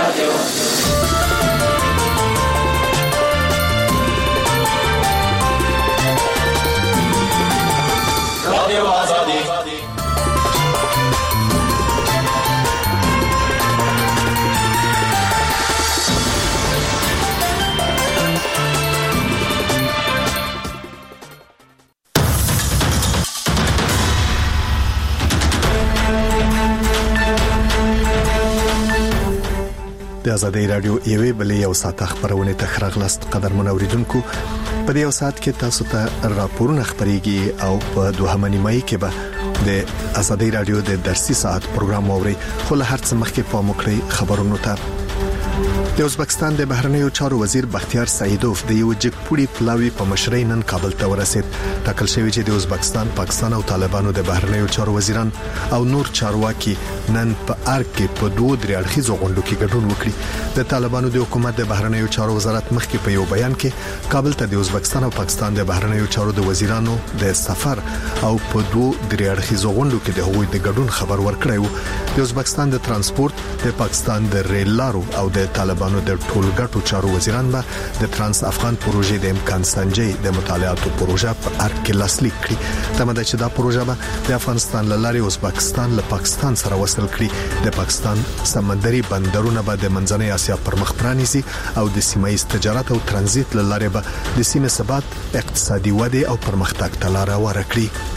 د آزادۍ رادیو یوې بلې یو ساعت خبرونه تخرغلست قدر منوریدونکو په دې یو ساعت کې تاسو ته راپورونه خبريږي او په دوهمه نیمه کې به د آزادۍ رادیو د درسي ساعت پروګرام اوري خو له هر څه مخکې په مکرې خبرونو ته د ازبکستان د بهرنیو چارو وزیر بختیار سعیدوف د یو جګپوړي پلاوی په مشرۍ نن کابل ته ورسید. ټاکل شوی چې د ازبکستان، پاکستان او طالبانو د بهرنیو چارو وزیران او نور چارواکي نن په ارګ کې په دوه درې اړخیزو غونډو کې ګډون وکړي. د طالبانو د حکومت د بهرنیو چارو وزارت مخکې په یو بیان کې کابل ته د ازبکستان او پاکستان د بهرنیو چارو د وزیرانو د سفر او په دوه درې اړخیزو غونډو کې د هغوی د ګډون خبر ورکړی و. د ازبکستان د ترانسپورت، د پاکستان د ریل لارو او د طالبانو د ټولګټو چارو وزیران به د ترانس افغان پروژې د امکان سنجي د مطالعاتو پروژه په ارګ کې لاسلیک کړي. تمه ده چې دا پروژه به د افغانستان لاري ازبکستان له پاکستان سره وصل کړي. د پاکستان سمندري بندرونه به د منځنۍ اسیا پر مخ پرانیزي او د سیمایي تجارت او ترانزیت لارې به د سیمې ثبات، اقتصادي وده او پرمختګ ته لار ورکړي.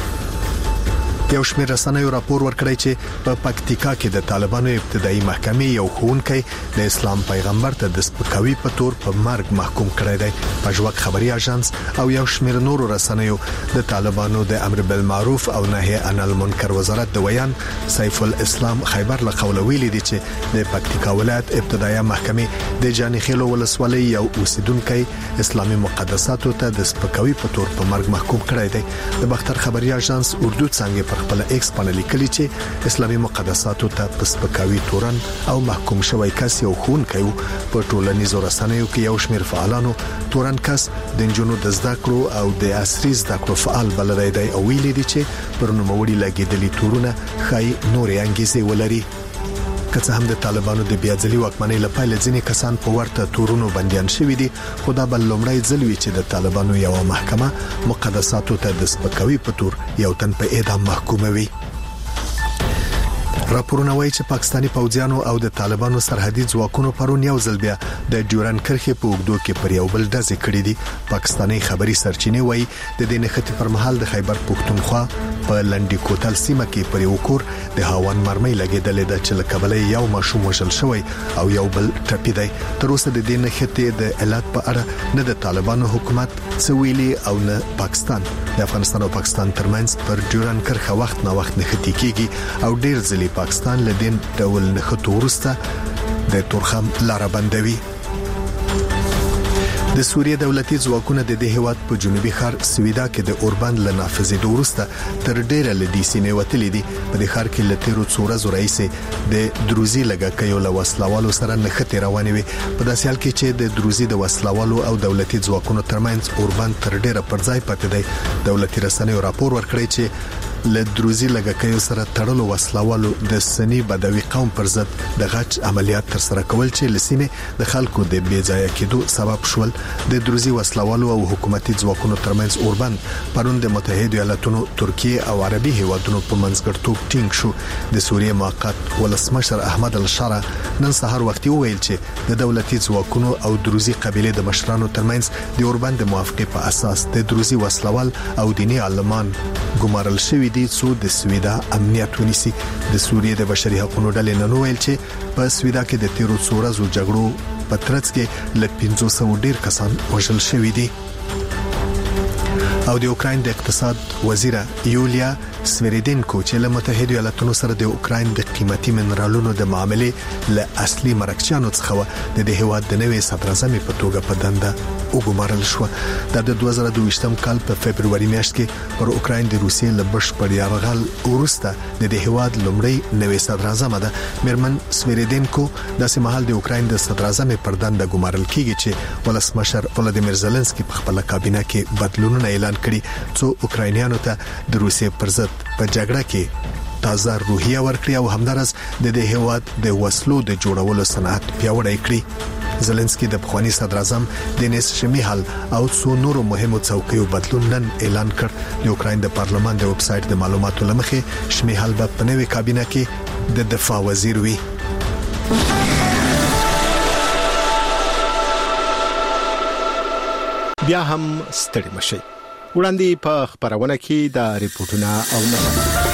یو شمېر رسنیو راپور ورکړی چې په پکتیکا کې د طالبانو ابتدایي محکمې یو ښوونکی د اسلام پیغمبر ته د سپکاوي په تور په مرګ محکوم کړی دی. پژواک خبري اژانس او یو شمېر نورو رسنیو د طالبانو د امر بالمعروف او نهي عن المنکر وزارت د ویان سیف الاسلام خیبر له قوله ویلي دي چې د پکتیکا ولایت ابتدایي محکمې د جانخیلو ولسوالۍ یو اوسیدونکو اسلامي مقدساتو ته د سپکاوي په تور په مرګ محکوم کړی دی. د بختر خبري اژانس اردو څنګه پر خپل ایکس باندې لیکلي چې اسلامي مقدساتو ته په سپکاوي تورن او محکوم شوی کس یو ښوونکی په ټولنیزو رسنیو کې یو شمېر فعالانو تورن کس د جنونو د زده کړو او د عصري زده کړو فعال بللی دی او ویلي دي چې پر نوموړي لګیدلي تورونه خای نورې انګیزې ولري. که څه هم د طالبانو د بیاځلي واکمنۍ لپاره ځینې کسان په ورته تورونو بنديان شوي دي، خو دا بل لومړی ځل وی چې د طالبانو یو محکمه مقدساتو ته د سپکاوي په تور یو تن په اعدام محکوموي. راپورونه وايي چې پاکستاني پوځیانو او د طالبانو سرحدي ځواکونو پرون یو ځل بیا د ډیورن کرښې په اوږدو کې پر یو بل ډزې کړې دي. پاکستاني خبري سرچینې وايي د دې نښتې پر مهال د خیبر پختونخوا په لنډي کوتل سیمه کې پر یو کور د هاون مرمۍ لګیدلې ده چې له کبله یو ماشوم وژل شوی او یو بل ټپي دی. تر اوسه د دې نښتې د علت په اړه نه د طالبانو حکومت څه ویلي او نه پاکستان. د افغانستان او پاکستان ترمنځ پر ډیورن کرښه وخت نه وخت نښتې کیږي او ډیر ځلې پاکستان له دین ډول نښتو وروسته د تورخم لار بندوي. د سوریه دولتي ځواکونه د دې هیواد په جنوبي ښار سویدا کې د اوربند له نافذېدو وروسته تر ډیره لدی سیمې وتلې دي. په دې ښار کې له تیرو څو ورځو راهیسې د دروزي لګاکیو له وسلوالو سره نښتې روانې وي. په داسې حال کې چې د دروزي د وسلوالو او دولتي ځواکونو ترمنځ اوربند تر ډیره پر ځای پاتې دی. دولتي رسنیو راپور ورکړی چې له دروزي لګاکیو سره تړلو وسلوالو د سنی بدوي قوم پر ضد د غچ عملیات تر سره کول چې لسیمه د خلکو د بیځایه کېدو سبب شول. د دروزي وسلوالو او حکومتي ځواکونو ترمنځ اوربند پرون د متحده ایالاتونو، ترکیه او عربي هیوادونو په منځګړتوب ټینګ شو. د سوریه موقت ولسمشر احمد الشارع نن سهار وختي وویل چې د دولتي ځواکونو او دروزي قبيله د مشرانو ترمنځ د اوربند موافقه په اساس د دروزي وسلوال او دیني عالمان ګمارل شوی دي څو د سویدا امنیت ونیسي. د سوریه د بشري حقوقو ډلې نن ویل چې په سویدا کې د تیرو څو ورځو جګړو په ترڅ کې له 500 ډیر کسان وژل شوي دي. او د اوکراین د اقتصاد وزیره یولیا سویریدینکو چې له متحده ایالاتونو سره د اوکراین د قیمتي منرالونو د معاملې له اصلي مرکچیانو څخه د هیواد د نوې صدر اعظم په توګه په دنده وګمارل شو. د 2022م کال په فبرवरी میاشت کې پر اوکراین د روسیې له بشپړ یرغل وروسته د هیواد لومړی نوې صدر اعظم ده. میرمن سویریدینکو د سیمهال د اوکراین د صدر اعظم پر دنده ګمارل کیږي چې ولسمشر ولادیمیر زيلنسکي په خپل کابینه کې بدلونونه اعلان کړي څو اوکراینیانو ته د روسیې پر ضد په جګړه کې تازه روحیه ورکړي او همدارس د دې هیواد د وسلو د جوړولو صنعت پیاوړی کړي. زلنسکي د بخوانی صدر اعظم دینیس شمیهال او څو نورو مهمو څوکیو بدلون نن اعلان کړ. د اوکرين د پارلمان د ویب سټ د معلوماتو لمخې شمیهال په نوې کابینه کې د دفاع وزیر وي. بیا هم ستړي مشي. وړاندې په خبرونه کې د ریپورتونو او مطالعه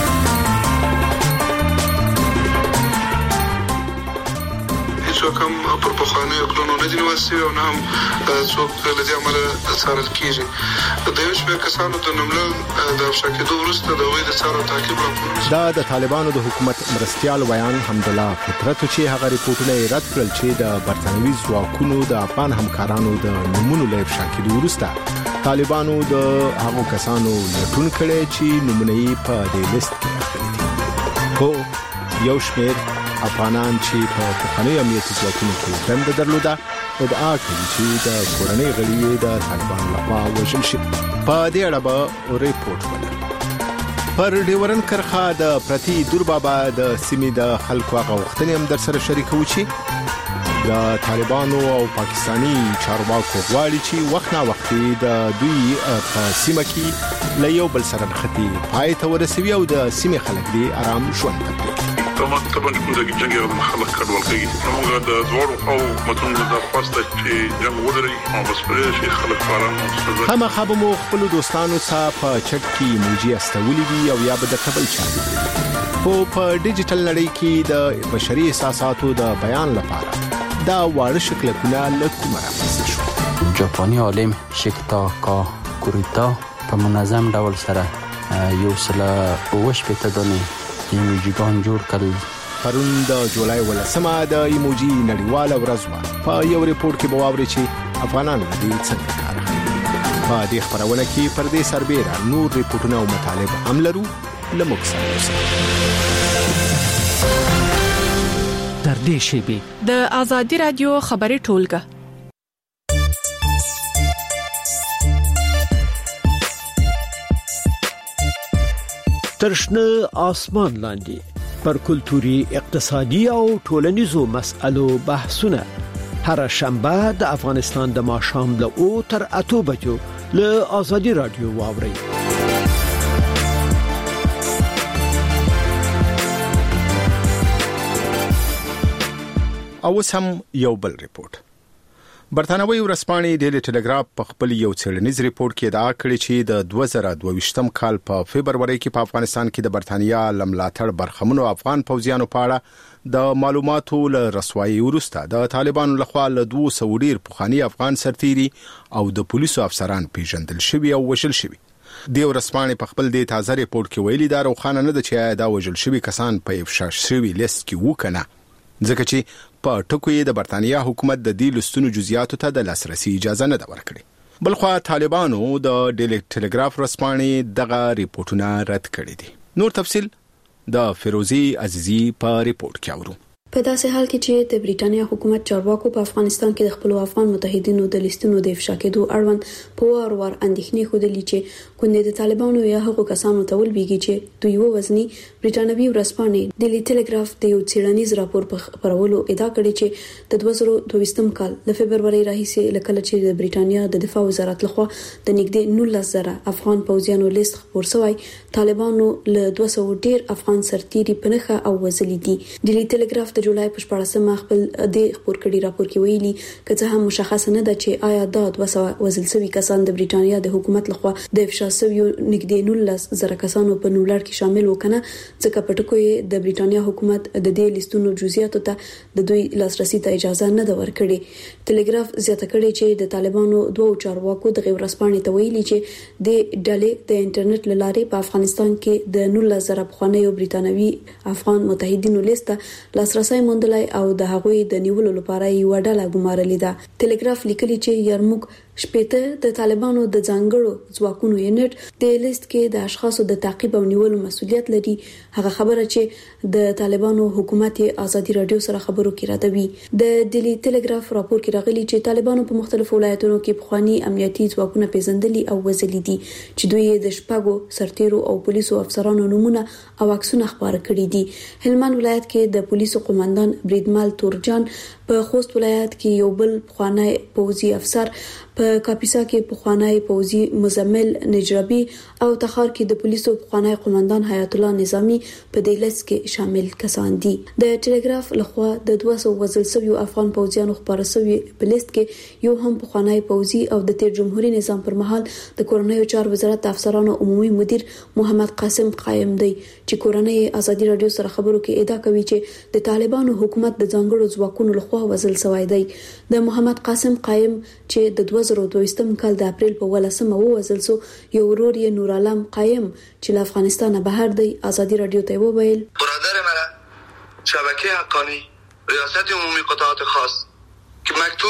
کوم پر بخانه کلونو نه دي نوسي او نه هم څوک لدی عمل څارل کیږي. د یو شمېر کسانو د نملل د افشاکېدو وروسته د وې د څارو تعقیب راپور دا د طالبانو د حکومت مرستيال ویان حمدالله فطرت چې هغه ریپورتونه رد کړل چې د برتانوي ځواکونو د افغان همکارانو د نمونو له افشاکېدو وروسته طالبانو د هغو کسانو لټون کړي چې نمونه یې په دې لیست کې راغلي دي. خو یو شمېر افغانان چې په پخواني امنیتي ځواکونو کې دنده درلوده ادعا کوي چې د کورنۍ غړي د طالبانو لخوا وژل شوي. په دې اړه به ریپورت ولرو. پر ډیورن کرخه د پرتی دوربابا د سیمې د خلکو غوښتنې هم در سره شریکو چې د طالبانو او پاکستانی چارواکو غواړي چې وخت نا وخت د دوی په سیمه کې له یو بل سره نښتي پای ته ورسوي او د سیمې خلک دې آرام ژوند ته پرېږدي. طبعا کوم د جنگ یو مخالفت کډوال کوي. موږ د دوړو او متون د خواسته چې جنگ ودري او مسپرې شي خلک فارم هم خبرو خپل دوستانو څخه په چټ کې موجي استولې دي او یا به د قبل چا په ډیجیټل نړۍ کې د بشري احساساتو د بیان لپاره دا واړه شکلونه لکه مرامت شو. جاپاني عالم شیکتا کوریتا په منظم ډول سره یو سله وش په تدونی ایموجیګان جوړ کړل. پرون د جولای 18 د ایموجي نړیواله ورځ و. په یو ریپورت کې بواوري چې افغانان دې څنګه کار کوي. په دې خبرونه کې پر دې سربېره نور ریپورتونه او مطالب هم لرو. لمک سره در دې شی د آزادي رادیو خبري ټولګه ترشنه آسمان لاندې پر کلتوري اقتصادي او ټولنیزو مسألو بحثونه هر شنبه د افغانستان د ماښام له 8 تر 8 بجو له آزادي رادیو واوري. او سم یو بل ریپورت. برتانوي ورسپانې ډیلی ټلګراف په خپل یو څېړنیز ریپورت کې ادعا کړې چې د 2022م کال په فبرवरी کې په افغانستان کې د برتانیا لملاتړ برخمنو افغان پوځیانو په اړه د معلوماتو له رسوایي وروسته د طالبانو لخوا له 200 ډیر پخوانی افغان سرتیري او د پولیسو افسران پیژندل شوي او وژل شوي. د ورسپانې په خپل د تازه ریپورت کې ویلي دا روښانه نه ده چې دا وژل شوي کسان په افشا شوي لیست کې وکنه، ځکه چې په ټکو یې د برتانیا حکومت د دې لستونو جزئیاتو ته د لاسرسي اجازه نه ورکړي. بلخوا طالبانو د ډیلی ټلګراف رسپانې دغه ریپورتونه رد کړي دي. نور تفصيل د فیروزی عزیزی په ریپورت کې اورو. په داسې حال کې چې د بریټانیا حکومت چارواکو په افغانستان کې د خپل افغان متحدینو د لیستونو د افشا کېدو اړوند په وار اندېښنې خوده چې کونه د طالبانو یا هغو کسانو ته ولبيږي چې دوی وزني بریټانوي ورسپانې ډیلی ټلګراف د یو څېړنیز راپور په خبرولو ادعا کړې چې د 2022م کال د فبرवरी راهیسې لکه چې د بریټانیا د دفاع وزارت لخوا د نږدې 19,000 افغان پوځیانو لیست خبر شوی طالبانو له 200 ډیر افغان سرتیري پنهخه او وزلي دي. ډیلی ټلګراف د جولای په 14مه خپل د خبر کړي راپور کې ویلي چې هم مشخص نه ده چې آیا دا 200 وزل شوی کسان د بریټانیا د حکومت لخوا د افشا شوی نږدې 19,000 کسانو په نوملړ کې شامل وکنه، ځکه په ټکو یې د بریټانیا حکومت د دې لیستونو جزئیاتو ته د دوی لاسرسي ته اجازه نه ده ورکړې. ټلګراف زیاته کړي چې د طالبانو دوه چارواکو د غیرسپانې ته ویلي چې د ډلې د انټرنیټ لارې په افغانستان کې د 19,000 پخوانیو بریټانوي افغان متحدینو لیست لاسرسي موندلای او د هغوی د نیولو لپاره یو ډله ګمارلې ده. ټلګراف لیکلي چې یارموک شپېته د طالبانو د ځانګړو ځواکونو یونټ د لیست کې د اشخاصو د تعقیب او نیولو مسؤلیت لري. هغه خبره چې د طالبانو حکومت ازادي رادیو سره خبرو کې راځي. د ډیلی ټلګراف راپور کې راغلي چې طالبانو په مختلفو ولایتونو کې پخوانی امنیتي ځواکونه پیژندلي او وزلي دي چې دوی د شپږو سرتیرو او پولیسو افسرانو نومونه او عکسونه خبر کړي دي. هلمند ولایت کې د پولیسو قومندان بریدمل تورجان، په خوست ولایت کې یو بل پخوانی پوځي افسر، په کاپیسا کې پخوانی پوځي مزمل نجربي او تخار کې د پولیسو پخوانی قومندان حیات الله نظامی په دې لیست کې شامل کسان دي. د ټلګراف لخوا د 200 وزل شوی افغان پوځیانو خبره شوی په لیست کې یو هم پخوانی پوځي او د تیر جمهوریت نظام پر مهال د کورنیو چارو وزارت افسرانو عمومي مدیر محمد قاسم قائم دی چې کورنۍ ازادي رادیو سره خبرو کې ادعا کوي چې د طالبانو حکومت د ځانګړو ځواکونو لخوا وزل شوی دی. د محمد قاسم قائم چې د 2022 کال د اپریل په 18 وزل سو، یو ورور یې نور عالم قائم چې له افغانستان بهر دی ازادي رادیو ته وویل: برادر من شبکه حقانی ریاست عمومی قطاعات خاص که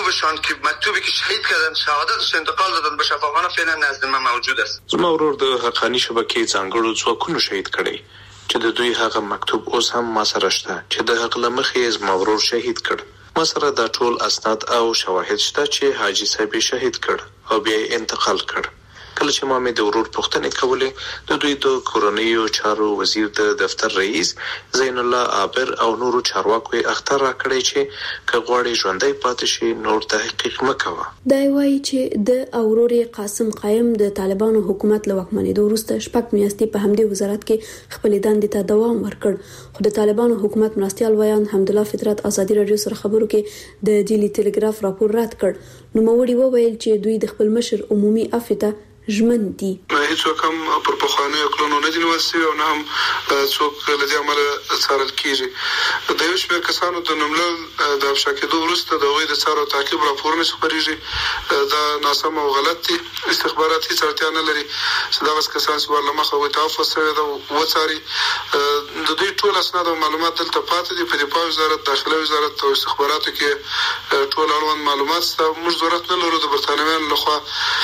مکتوبی که شهید کردن شهادتش انتقال دادن به شفاخانه فعلا نزد من موجود است. زما ورور د حقانی شبکه ځانګړو ځواکونو شهید کړي چې د دوی هغه مکتوب اوس هم ما سره شته چې د حق لمخې زما ورور شهید کړ. ما سره د ټول اسناد او شواهد شته چې حاجی صاحب شهید کړ او بیا انتقال کړ. کله چې ما مې د ورور پوښتنې کولې، د دوی د کورنیو چارو وزیر د دفتر رئیس زین الله عابر او نورو چارواکو اختر را کړی چې کغواړي ژوندۍ پاتې شي نور تحقیق مکوه. دا وایي چې د اورور قاسم قائم د طالبانو حکومت له واکمنېدو وروسته شپږ میاشتې په همدې وزارت کې خپل دندې ته دوام ورکړ، خو د طالبانو حکومت مرستيال ویان حمدالله فطرت ازادي رادیو سره خبرو کې د ډیلی ټلګراف راپور رد کړ. نو موري وویل چې دوی د خپل مشر عمومي افته ژمن دي. هیڅ کوم پر پخوانی کلونو نه دي نوسي او نه هم څوک لدی عمل څارل کیږي. د یو شمېر کسانو د نوملل د افشا کېدو وروسته د وې د څارو تعقیب راپورونه خپرېږي. دا ناسم او غلط دي. استخبارات هیڅ اړتیا نه لري چې دا کسان چې ورلمخه وي تعفو سره د وڅاري. د دوی ټول اسناد او معلومات دلته پاتې دي په دفاع وزارت، داخله وزارت او استخباراتو کې ټول اړوند معلومات سته. موږ ضرورت نه لرو د برتانویانو لخوا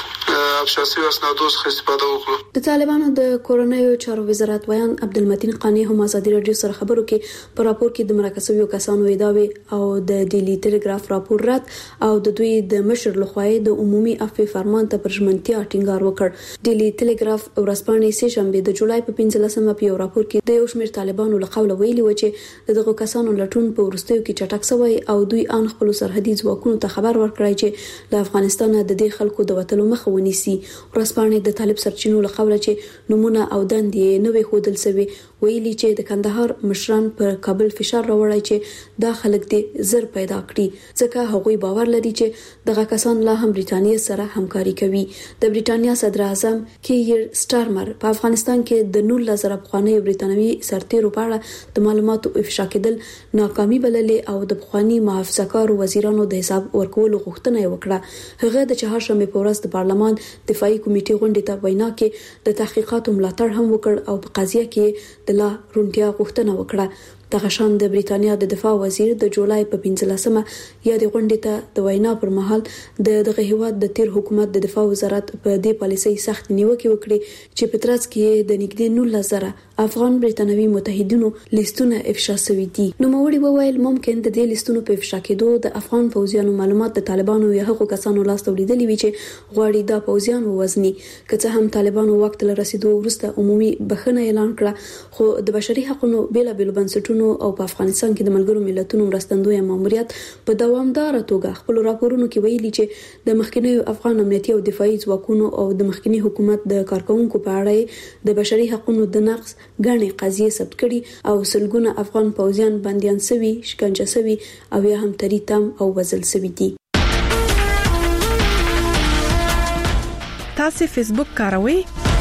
افشاسي اسنادو څخه استفاده وکړو. د طالبانو د کورنیو چارو وزارت ویان عبدالمتین قانی هم ازادي رادیو سره خبرو کې په راپور کې د مرکزي کسانو ادعاوې او د ډیلی ټلګراف راپور رد او د دوی د مشر لخوا د عمومي عفو فرمان ته پرژمنتیا ټینګار وکړ. ډیلی ټلګراف ورځپاڼې سه شنبه د جولای په 15مه په راپور کې د یو شمېر طالبانو له قوله ویلي و چې دغه کسانو لټون په ورستیو کې چټک شوی او دوی ان خپل سرحدي ځواکونو ته خبر ورکړی چې له افغانستان د دې خلکو د وټلو مخه ونیسي. ورځپاڼې د طالب سرچینو له قوله چې نمونه او دندې نوې خودل سوي ویلي چې د کندهار مشران پر کابل فشار راوړی چې دا خلک دې زر پیدا کړي، ځکه هغوی باور لري چې دغه کسان لا هم بریټانیا سره همکاري کوي. د بریټانیا صدر اعظم کیر سټارمر په افغانستان کې د 19,000 پخوانی بریټانوي سرتیرو په اړه د معلوماتو افشا کېدل ناکامي بللې او د پخوانی محافظه‌کارو وزیرانو د حساب ورکولو غوښتنه وکړه. هغه د چهارشنبه په ورځ د پارلمان دفاعي کمیټې غونډې ته وینا کې د تحقیقاتو ملاتړ هم وکړ او په قضیه کې د لا رونټیا غوښتنه وکړه. دغه شان د بریټانیا د دفاع وزیر د جولای په 15مه یا د غونډې ته د وینا پر مهال دغه هیواد د تیر حکومت د دفاع وزارت په دې پالیسۍ سخت نیوکه وکړي چې په ترڅ کې د نږدې 19,000 افغان بریټانوي متحدینو لیستونه افشا شوي دي. نو موري وویل ممکن د دې لیستونو په افشا کېدو د افغان پوځیانو معلومات د طالبانو یا هغو کسانو لاس ته لیدلې وي چې غواړي دا پوځیان ووزني. که څه هم طالبانو وخت له رسیدو وروسته عمومي بخښنه اعلان کړه، خو د بشري حقوقو بیلابېل بنسټونو او په افغانستان کې د ملګرو ملتونو مرستندوی ماموریت په دوامدار توګه خپل راپورونو کې ویلي چې د مخکنیو افغان امنیتي او دفاعي ځواکونو او د مخکنی حکومت د کارکونکو په اړه د بشري حقوقو د نقض غني قضیه ثبت کړي او سلګونه افغان پوځیان بنديان سوي، شکنجه سوي او یا هم تریتم او وزل سوي دي. تاسو فیسبوک کاروئ؟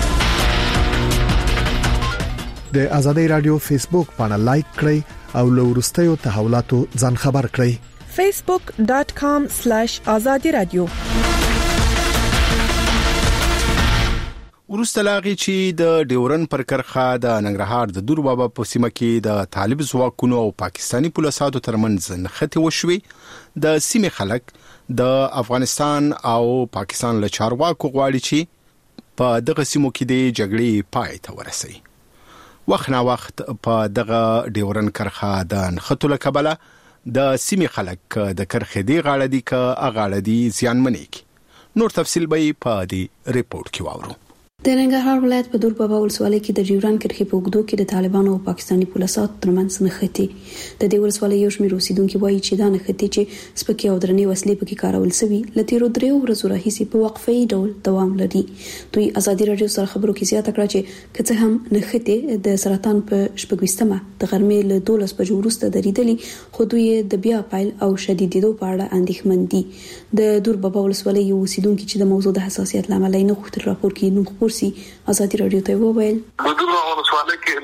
د ازادي رادیو فیسبوک پاڼه لایک کړئ او له وروستیو تحولاتو ځان خبر کړئ. facebook.com/azadi radio. ورسته لاغي چې د ډیورن پر کرخه د ننګرهار د دور بابا په سیمه کې د طالب ځواکونو او پاکستانی پولیسو ترمنځ نښته وشوي، د سیمې خلک د افغانستان او پاکستان له چارواکو غواړي چې په دغه سیمو کې د جګړې پای ته ورسوي. وخت نا وخت په دغه ډیورن کرخه د نښتو له کبله د سیمې خلک د کرخې دی غاړه دي که اغاړه دي زیانمنې کی. نور تفصیل به په دې ریپورت کې واورو. د ننګرهار ولایت په دور بابا ولسوالۍ کې د ډیورن کرښې په اوږدو کې د طالبانو او پاکستاني پولیسو ترمنځ نښتې. د دې ولسوالۍ یو شمېر اوسیدونکو وایي چې دا نښتې چې سپکې او درنې وسلې پکې کارول شوي له تیرو 3 ورځو راهیسې په وقفه‌ای ډول دوام لري. دوی ازادي رادیو سره خبرو کې زیاته کړه چې که څه هم نښتې د سرطان په 26مه د غرمې له 12 بجو وروسته درېدلې، خو دوی د بیا پایل او شدیدېدو په اړه اندېښمن دي. د دور بابا ولسوالۍ یو اوسیدونکو چې د موضوع د حساسیت لامل نه غوښتل راپور کې نوم ازادي رادیو ته وویل د دغه ولسوالۍ کې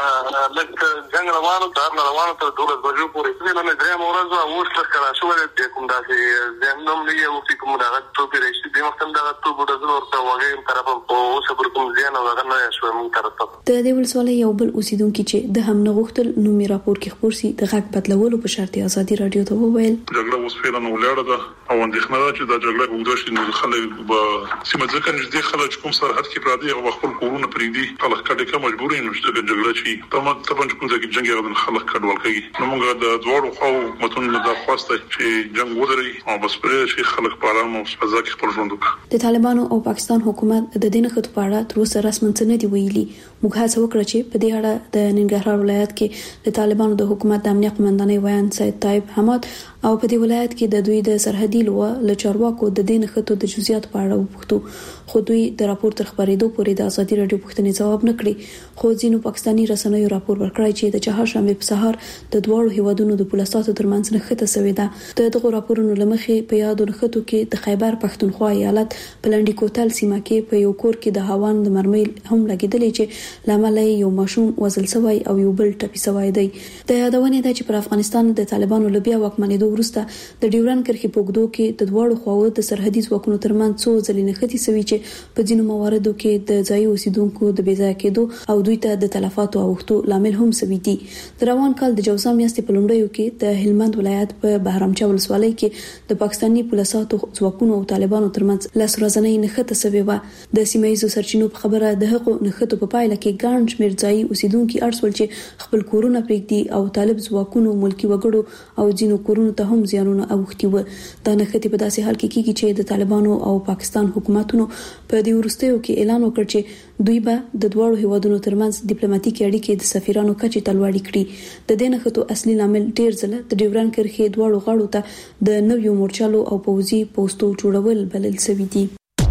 لږ جنگ روانو تر 12 بجو پورې نه درې مورز او وشل کړه شو د کوم داسې زموږ نه یو فکر مو دا ټو پیرېشي د وخت دا ټو بوډزل ورته وغه طرف په صبر کوم ځان او هغه نه شو موږ طرف ته د دې ولسوالۍ یو بل اوسیدونکو چې د هم نه غوښتل نو می راپور کې خبر سي د غږ بدلولو په شرط ازادي رادیو ته وویل جګړه اوس فعلا ولاړه ده او اندېښنه ده چې دا جګړه وګداشي نو خلک به سیمه ځکه نږدې خلک کوم سرحد کې پراته او خپل کورونه پریدي خلک کډه کې مجبورې نو چې جګړه شي طبعا کوم ځای کې جنگ غوډن خلک کډوال کوي. نو موږ د دوړو خو متون د خواسته چې جنگ ودري او بس پرې شي خلک په آرام او فضا کې خپل ژوند وکړي. د طالبانو او پاکستان حکومت د دې نښتو په اړه تر اوسه رسماً څه نه دی ویلي. موږ هڅه وکړه چې په دې اړه د ننګرهار ولایت کې د طالبانو د حکومت د امنیت قومندانۍ ویان سید طیب حماد او په دې ولایت کې د دوی د سرحدي لوا له چارواکو د دې نښتو د جزئیات په اړه وپوښتو، خو دوی د راپور تر خبرېدو پورې د ازادي رادیو پوښتنې ځواب نه کړی. خو ځینو پاکستاني رسنیو راپور ورکړی چې د چهارشنبه په سهار د دوړو هیوادونو د پولیسو ترمنځ نښته شوې ده. د دغه راپورونو لمخې په یادو نښتو کې د خیبر پښتونخوا ایالت په لنډی کوتل سیمه کې په یو کور کې د هاوان د مرمۍ هم لګیدلې چې لامل یو ماشوم وزل شوی او یو بل ټپي شوی دی. د یادونه ده چې پر افغانستان د طالبانو لبیا واکمنېدو وروسته د ډیورن کرښې په اوږدو کې د دوړو خواو د سرحدي ځواکونو ترمنځ څو ځلې نښتې شوي چې په ځینو مواردو کې د ځایي اوسیدونکو د بې ځایه کېدو او دوی ته د تلفاتو اوښتو لامل هم شوي دي. د روان کال د جوزا میاشتې په لومړیو کې د هلمند ولایت په بهرامچا ولسوالۍ کې د پاکستاني پولیسو ځواکونو او طالبانو ترمنځ لاس ورځنۍ نښته شوې وه. د سیمایي سرچینو په خبره د هغو نښتو په پایله کې ګڼ شمېر ځایي اوسیدونکو ارسول چې خپل کورونه پرېږدي او طالب ځواکونو ملکی وګړو او ځینو کورونو ته هم زیانونه اوښتي و. دا نښتې په داسې حال کې کیږي چې د طالبانو او پاکستان حکومتونو په دې وروستیو کې اعلان وکړ چې دوی به د دوړو هیوادونو ترمنځ ډیپلوماټیکي اړیکې د سفیرانو کچې ته لوړې کړي. د دې نښتو اصلي لامل ډیر ځله د ډیورن کرښې دوړو غاړو ته د نویو مورچلو او پوځي پوسټو جوړول بلل شوي دي.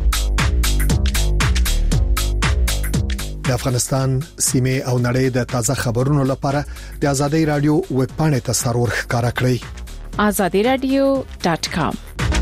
د افغانستان سیمه او نړۍ د تازه خبرونو لپاره د ازادي رادیو ویب پاڼې ته سرور ښکارا کړئ azadiradio.com.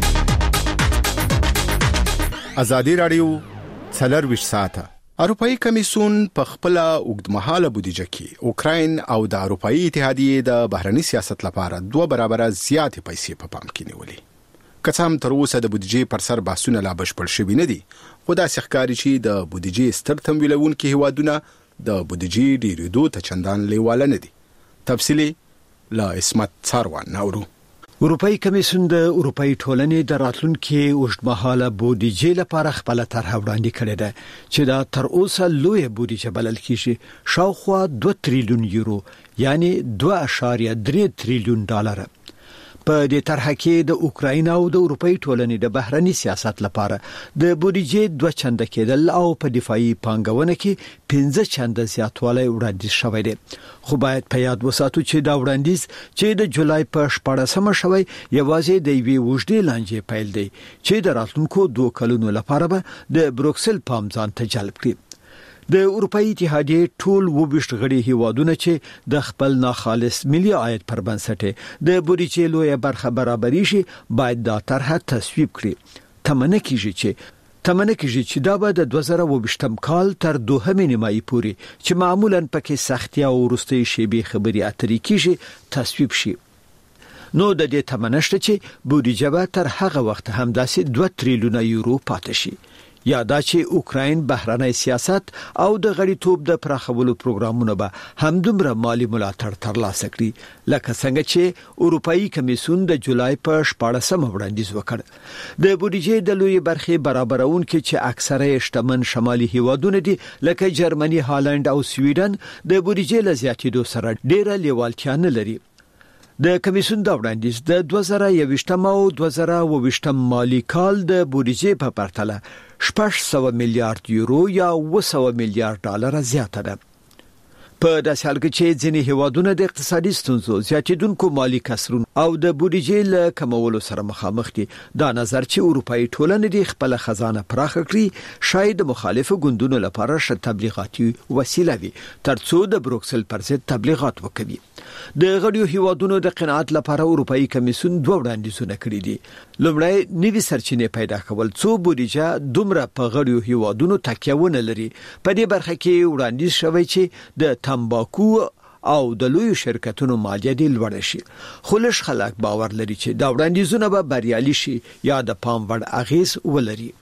ازادي رادیو 24 ساعته. اروپאי کمیسیون په خپل اوږدمهاله بودیجه کې اوکراین او د اروپאי اتحادیې د بهرنی سیاست لپاره 2 برابر زیاتې پیسې په پام کې نیولې. کڅام تر اوسه د بودیجې پر سر بحثونه لا بشپړ شوي نه دي، خو دا ښکاري چې د بودیجې ستر تمویلونکي هیوادونه د بودیجې ډیرېدو ته چندان لیواله نه دي. تفصیلی لا اسمت څاروان نورو. اروپאי کمیسیون د اروپאי ټولنې د راتلونکي اوږدمهاله بودیجې لپاره خپل طرح وړاندې کړې ده چې دا تر اوسه لوی بودیجه بلل کیږي، شاوخوا 2 تریلیون یورو یعنی 2.3 تریلیون ډالر. په دې طرح کې د اوکراین او د اروپאי ټولنې د بهرنی سیاست لپاره د بودیجې 2 چنده کېدل او په دفاعي پانګونه کې 15 چنده زیاتوالی وړاندیز شوی دی. خو باید په یاد وساتو چې دا وړاندیز چې د جولای په 14مه شوی یوازې د یوې وژدې لانجې پیل دی چې د راتلونکو 2 کلونو لپاره به د بروکسل پام ځان ته جلب کړي. د اروپאי اتحادیې ټول وبشت غړي هیوادونه چې د خپل ناخالص ملي عاید پر بنسټ د بودیجې لویه برخه برابرۍ شي باید دا طرح تصویب کړي. تمنه کیږي چې دا به د 2022م کال تر 2 نیمایي پورې چې معمولاً پکې سختي او ورستي شیبي خبري اترې کیږي تصویب شي. نو د دې تمنه شته چې بودیجه به تر هغه وخت همداسې 2 تریلیون یورو پاتې شي، یا دا چې اوکراین بهرنی سیاست او د غړیتوب د پراخولو پروګرامونه به همدومره مالی ملاتړ ترلاسه کړي لکه څنګه چې اروپאי کمیسیون د جولای په 14 وړاندیز وکړ د بودیجې د لوی برخې برابرون کې چې اکثره شتمن شمالي هیوادونه دي لکه جرمني هالند او سویډن د بودیجې لزیاتېدو سره ډېره لیوالتیا نه لري د کمیسیون د وړاندیز د 2021 او 2022 مالی کال د بودیجې په پرتله 600 میلیارډ یورو یا 200 میلیارډ ډالر زیاته ده په داسې حال کې چې ځینې هیوادونه د اقتصادي ستونزو زیاتېدونکو مالی کسرونو او د بودیجې له کمولو سره مخامخ دي دا نظر چې اروپאי ټولنې د خپل خزانه پراخ کړي شاید مخالف ګوندونو لپاره ش تبلیغاتي وسیله وي ترڅو د بروکسل پر ضد تبلیغات وکړي د غړیو هیوادونو د قناعت لپاره اروپאי کمیسیون دوه وړاندیزونه کړي دي لومړی نوي سرچینې پیدا کول څو بودیجه دومره په غړیو هیوادونو تکیهونه لري په دې برخه کې وړاندیز شوی چې د تمباکو او د لوی شرکتونو مالیه دې لوړ شي خلش خلک باور لري چې دا وړاندیزونه به بریالي شي یا د پام وړ اغیز ولري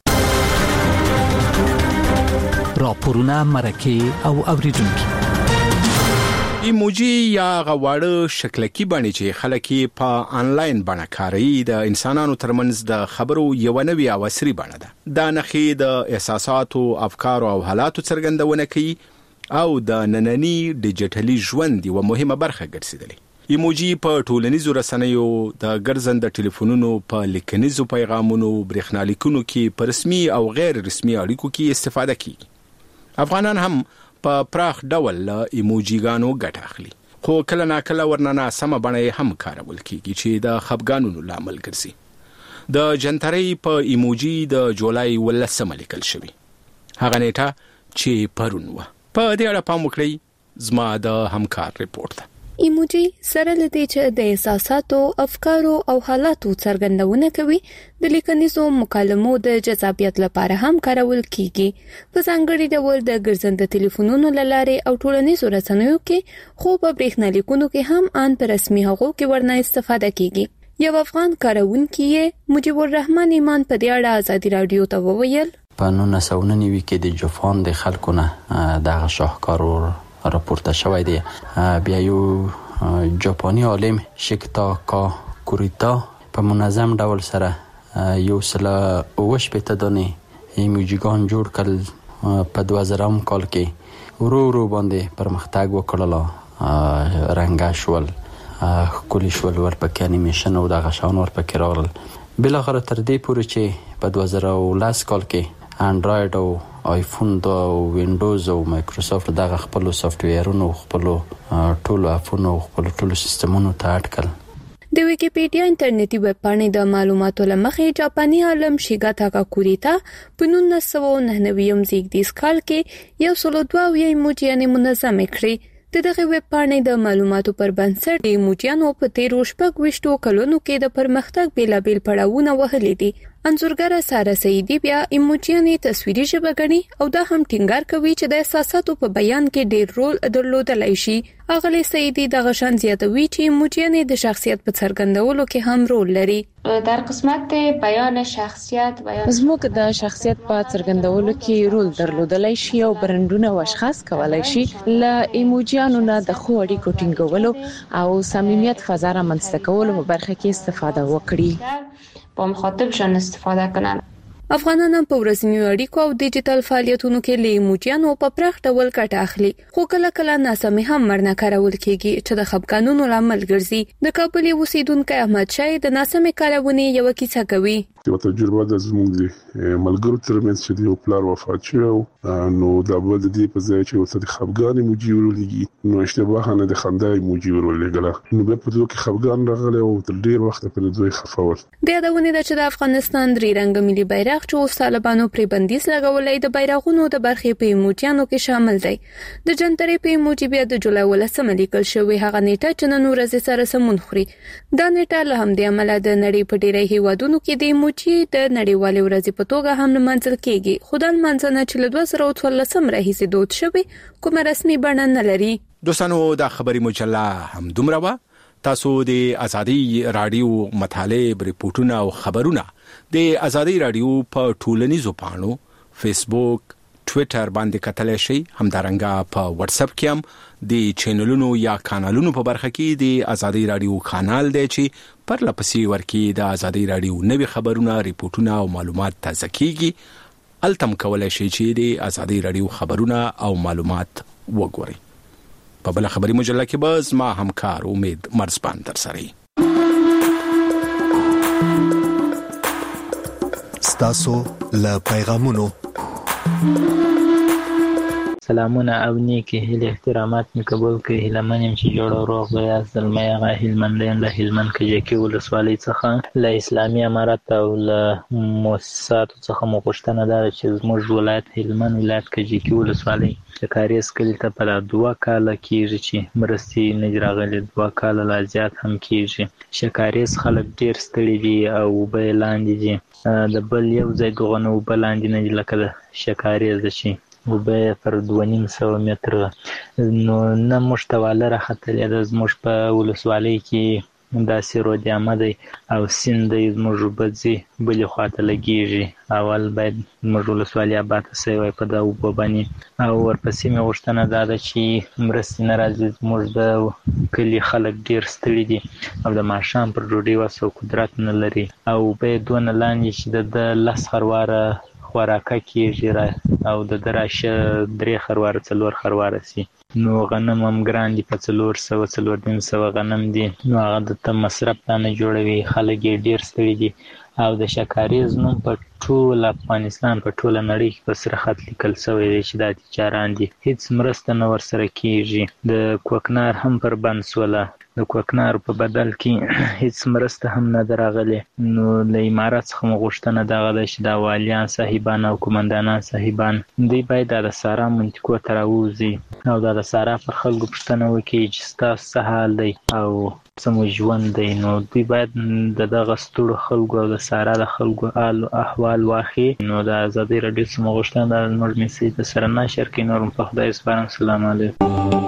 راپورونه مرکه او اوریدونکو ایموجی یا غواړه شکلکی باندې چې خلک په انلاین باندې کاروي د انسانانو ترمنځ د خبرو یو نوې او عصري باندې ده دا نخې د احساساتو افکار او حالاتو څرګندونه کوي او د نننی ډیجیټلي ژوند یو مهمه برخه ګرځیدلې ایموجی په ټولنیزو رسنیو د ګرځند ټلیفونونو په لیکنیزو پیغامونو برېښنالیکونو کې په رسمي او غیر رسمي اړیکو کې استفاده کوي افغانان هم په پراخ ډول ایموجیګانو ګټه اخلي خو کله ناکله ورننه سم باندې هم کارول کیږي چې د خپګانونو لامل ګرځي د جنتري په ایموجی د جولای 18 لیکل شوی هغه نیټه چې پرون و په دې اړه پام وکړئ زما د همکار ریپورت ده ایموجی سره لدی چې د احساساتو افکارو او حالاتو څرګندونه کوي د لیکنیزو مکالمو د جذابیت لپاره هم کارول کیږي په ځانګړي ډول د ګرځنده ټلیفونونو لاره او ټولنیزو رسنیو کې خو په برېښنالیکونو کې هم ان پر رسمي هغو کې ورنه استفاده کیږي یو افغان کارونکي مجيب الرحمن ایمان په دې اړه ازادي رادیو ته وویل په 1990 کې د جفان د خلکو نه دغه شاهکارو راپورته شوی دی بیا یو جاپانی عالم شیکتا کوریتا په منظم ډول سره یو سل اوش په تدونی ایموجیګان جوړ کړل په 2000 کال کې ورو باندې پرمختګ وکړل رنګا شول کلی شول ورپکې انیمیشن او د غشان ورپکې راغل بل اخر تر دې پورې چې په 2010 کال کې انډراید او آیفون او وینډوز او مایکروسافټ دغه خپل سافټویرونو خپل ټولو اپونو خپل ټولو سیستمونو ته اټکل د ویکیپیډیا انټرنیټي ویب پاڼې د معلوماتو لمخې جاپانی عالم شیګاتا کوریتا په 1999 زیږدیز کال کې یو سلو 2 ایموجیانې منظم کړې دغه ویب پاڼې د معلوماتو پر بنسټ د ایموجیانو په 13 کلونو کې د پرمختګ بیلابیل پړاوونه وهلي دي انځورګر ساره سعیدی بیا ایموجیانې تصویري ژبه غني او دا هم ټینګار کوي چې د احساساتو په بیان کې ډېر رول درلودلای شي اغلی سعیدی د غشن زیاتوي چې ایموجیانې د شخصیت په څرګندولو کې هم رول لري در قسمت بیان شخصیت زموږ د شخصیت په څرګندولو کې رول درلودلای شي او برندونه او اشخاص کولای شي ل ایموجیانو نه د خو اړیکو ټینګولو او صمیمیت فضا رامنځته کولو په برخه کې استفاده وکړي با مخاطبشان استفاده کنن افغانان په ورځنیو اړیکو او ډیجیټل فعالیتونو کې له ایموجیانو په پراخ ډول ګټه اخلي خو کله ناسمه هم مرنه کارول کیږي چې د خپګانونو لامل ګرځي د کابل اوسیدونکو احمد شاه د ناسمه کارونې یو کیسه کوي یو تجربه د زموږ ملګرو ترمنځ چې یو پلار وفات شو نو دا بل د دې په ځای چې ورته خپګان ایموجی ورولېږي نو اشتباه نه د خندا ایموجی ورولېږي نو په دې کې خپګان راغلی او تر ډیر وخت په دوی خفاول د یادونه ده چې د افغانستان درې رنګ ملي بیرغ چې طالبانو پرې بندیز لګولای د بیرغونو د برخې په ایموجیانو کې شامل دی د جنتري په ایموجی بیا د جولای 18 لیکل شوی هغه نیټه چې نن ورځ سره سمون خوري دا نیټه له هم د عمل د نړۍ په ډیری هیوادونو کې د ایموجی د نړیوالې ورځې په توګه هم منځل کېږي خدای منځنه چې له 2014 راهیسې دود شوی کوم رسمي بڼه نه لري دوستانو دا خبري مجله هم دومره وا تاسو د ازادي رادیو مطالب ریپورتونه او خبرونه د ازادي رادیو په ټولنیزو پاڼو فیسبوک ټوئیټر باندې کتلای شئ. همدارنګه په واتس اپ کې هم د چینلونو یا کانالونو په برخه کې د ازادي رادیو کانال دی چې پر لپسې ورکی د ازادي رادیو نوي خبرونه، ریپورتونه او معلومات تازه کیږي. التم کولای شئ چې د ازادي رادیو خبرونه او معلومات وګورئ. په بل خبري مجله کې به زما همکار امید مرزبان تر سره ستاسو له پیغامونو سلامونه او نیکی هیله احترامات می قبول کړئ. هیله منم چې جوړ او روغ به یاست. زلمی هغه هلمندیان له هلمند کجکي ولسوالۍ څخه له اسلامي امارت او له مؤسساتو څخه مو غوښتنه ده چې زموږ ولایت هلمند ولایت کجکي ولسوالۍ د کاریز کلي ته په 2 کاله کېږي چې مرستې نه راغلي. 2 کاله لا زیات هم کېږي. شکاریز خلک ډېر ستړي دي او اوبه لاندې دي. د بل یو ځای دغه نه اوبه لاندې نه دي لکه د شکاریز چې اوبه پر 2.5 متره نو نه موږ ته واله راختلې ده. زموږ په ولسوالۍ کې داسې رود عامه دی او سیند دی. زموږ اوبه ځي بلې خواته لګېږي. اول باید زموږ ولسوالۍ اباده سوی وای په دا اوبه باندې. او ورپسې مې غوښتنه دا ده چې مرستې نه راځي. زموږ د کلي خلک ډېر ستړي دي او د ماښام پر ډوډۍ وس او قدرت نه لري او اوبه یې دونه لاندې چې د 10 خرواره خوراکه کېږي او د راشه 3 خرواره 4 خرواره سي. نو غنم هم ګران دي په 400 غنم دي. نو هغه د مصرف نه جوړوي. خلک یې ډېر ستړي دي او د شکاریز نوم په ټول افغانستان په ټوله نړۍ کې په سره خط لیکل شوی دی چې دا تجاران دي. هیڅ مرسته نه ورسره کېږي. د کوکنار هم پر بند سوله. د کوکنار په بدل کې هیڅ مرسته هم نه راغلي. نو له امارات څخه مو غوښتنه دغه ده چې د والیان صاحبان او قومندانان صاحبان دوی باید د سارا منطقو ته راوځي او د سارا پر خلکو پوښتنه وکړي چې ستاسو څه حال دی او څه مو ژوند دی. نو دوی باید د دغه ستړو خلکو او د سارا د خلکو احوال واخلي. نو د ازادي رادیو څخه مو غوښتنه ده زموږ میسج ته سره نشر کړئ. نور په خدای سپارم. السلام علیکم.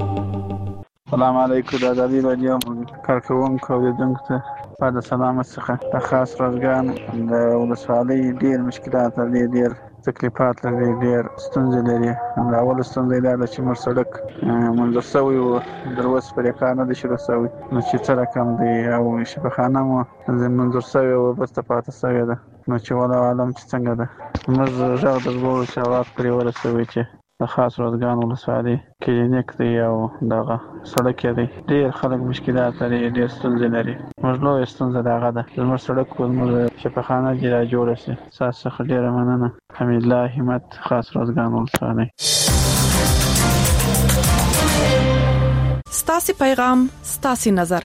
السلام علیکم. د ازادي رادیو کارکونکو او لیدونکو ته په سلامت څخه د خاص روزګان د ولسوالۍ ډېر مشکلات لري، ډېر تکلیفات لري، ډېر ستونزې لري. د اول ستونزه دا ده چې موږ سړک منظور شوی و، در اوسه پرې کار نه دی شروع شوی. نو چې څه رقم دی او شفاخانه مو منظور شوی و وروسته پاتې شوې ده. نو چې والله عالم چې څنګه ده موږ غږ درلودو چې هغه پرې ورسوي چې د خاص روزګان ولسوالۍ کلینیک دی او دغه سړک دی. ډېر خلک مشکلات لري، ډېر ستونزې لري. موږ لویه ستونزه د هغه ده زموږ سړک زموږ شفاخانه چې را جوړه شي. ستاسو څخه ډېره مننه. حمیدالله همت، خاص روزګان ولسوالۍ. ستاسو پیغام ستاسو نظر.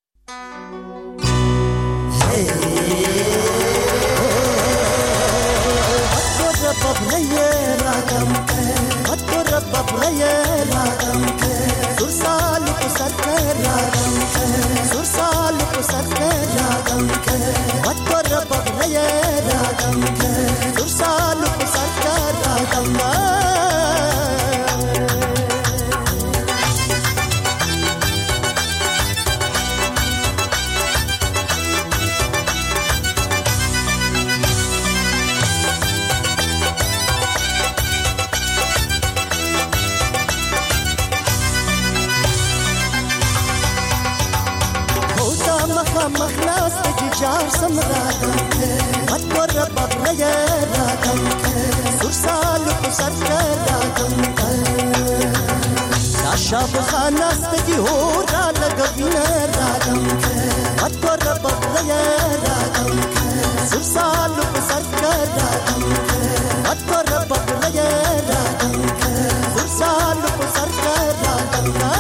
شاب خانست کی ہو را لگوینا رادم کے اتور بدلیا رادم کے سال سر کر رادم کے اتور بدلیا رادم کے سال سر کر رادم کے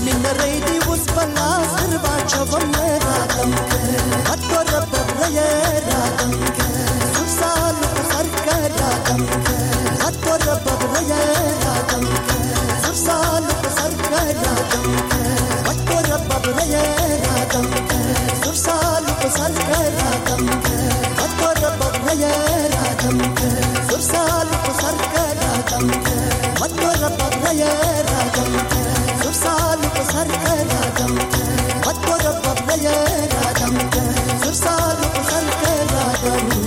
من ریدی وز بلازر باچا وم رادم که اتو رب برای رادم که سال سر کردم که اتو رب برای رادم که سال سر کردم که اتو رب برای رادم که سال سر کردم که اتو رب برای رادم که سال سر کردم که اتو رب برای رادم که سال سر کردم که اتو رب برای رادم که سال سر کردم.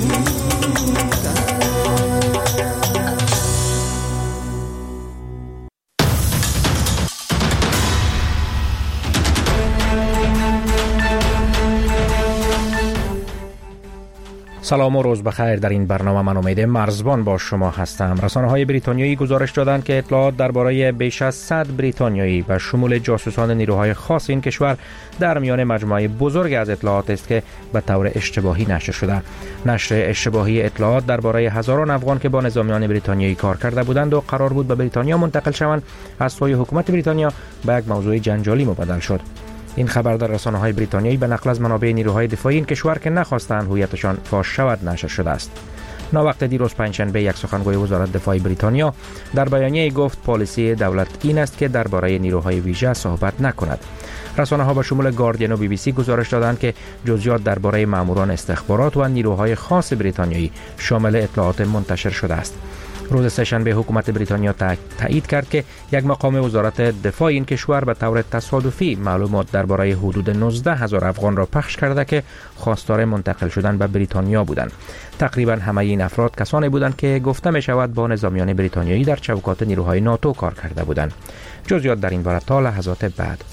سلام و روز بخیر. در این برنامه من امید مرزبان با شما هستم. رسانه‌های بریتانیایی گزارش دادند که اطلاعات درباره بیش از 100 بریتانیایی و شمول جاسوسان نیروهای خاص این کشور در میان مجموعه بزرگ از اطلاعات است که به طور اشتباهی نشر شده. نشر اشتباهی اطلاعات درباره هزاران افغان که با نظامیان بریتانیایی کار کرده بودند و قرار بود به بریتانیا منتقل شوند از سوی حکومت بریتانیا به یک موضوع جنجالی مبدل شد. این خبر در رسانه‌های بریتانیایی به نقل از منابع نیروهای دفاعی این کشور که نخواستند هویتشان فاش شود نشر شده است. ناوقت دیروز پنجشنبه یک سخنگوی وزارت دفاع بریتانیا در بیانیه گفت پالیسی دولت این است که درباره نیروهای ویژه صحبت نکند. رسانه‌ها به شمول گاردین و بی بی سی گزارش دادند که جزئیات درباره ماموران استخبارات و نیروهای خاص بریتانیایی شامل اطلاعات منتشر شده است. روز سه‌شنبه حکومت بریتانیا تایید کرد که یک مقام وزارت دفاع این کشور به طور تصادفی معلومات درباره حدود 19,000 افغان را پخش کرده که خواستار منتقل شدن به بریتانیا بودند. تقریبا همه این افراد کسانی بودند که گفته می شود با نظامیان بریتانیایی در چوکات نیروهای ناتو کار کرده بودند. جزئیات در این باره تا لحظات بعد.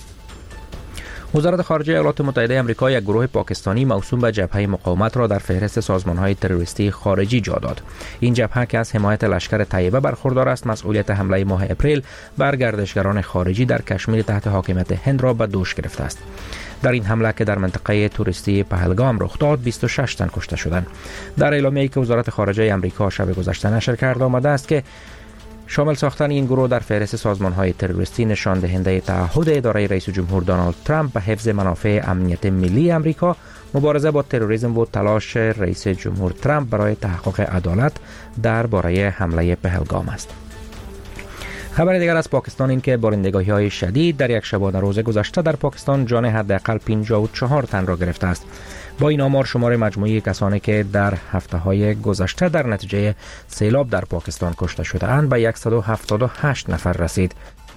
وزارت خارجه ایالات متحده آمریکا یک گروه پاکستانی موسوم به جبهه مقاومت را در فهرست سازمان‌های تروریستی خارجی جا داد. این جبهه که از حمایت لشکر طیبه برخوردار است، مسئولیت حمله ماه اپریل بر گردشگران خارجی در کشمیر تحت حاکمیت هند را به دوش گرفته است. در این حمله که در منطقه توریستی پهلگام رخ داد 26 تن کشته شدند. در اعلامیه‌ای که وزارت خارجه آمریکا شب گذشته نشر کرده آمده است که شامل ساختن این گروه در فهرست سازمان‌های تروریستی نشان دهنده تعهد اداره رئیس جمهور دونالد ترامپ به حفظ منافع امنیت ملی آمریکا، مبارزه با تروریسم و تلاش رئیس جمهور ترامپ برای تحقق عدالت درباره حمله پهلگام است. خبر دیگر از پاکستان این که بارندگی‌های شدید در یک شبانه روز گذشته در پاکستان جان حداقل 54 تن را گرفته است. با این آمار شمار مجموعی کسانی که در هفته‌های گذشته در نتیجه سیلاب در پاکستان کشته شده‌اند به 178 نفر رسید.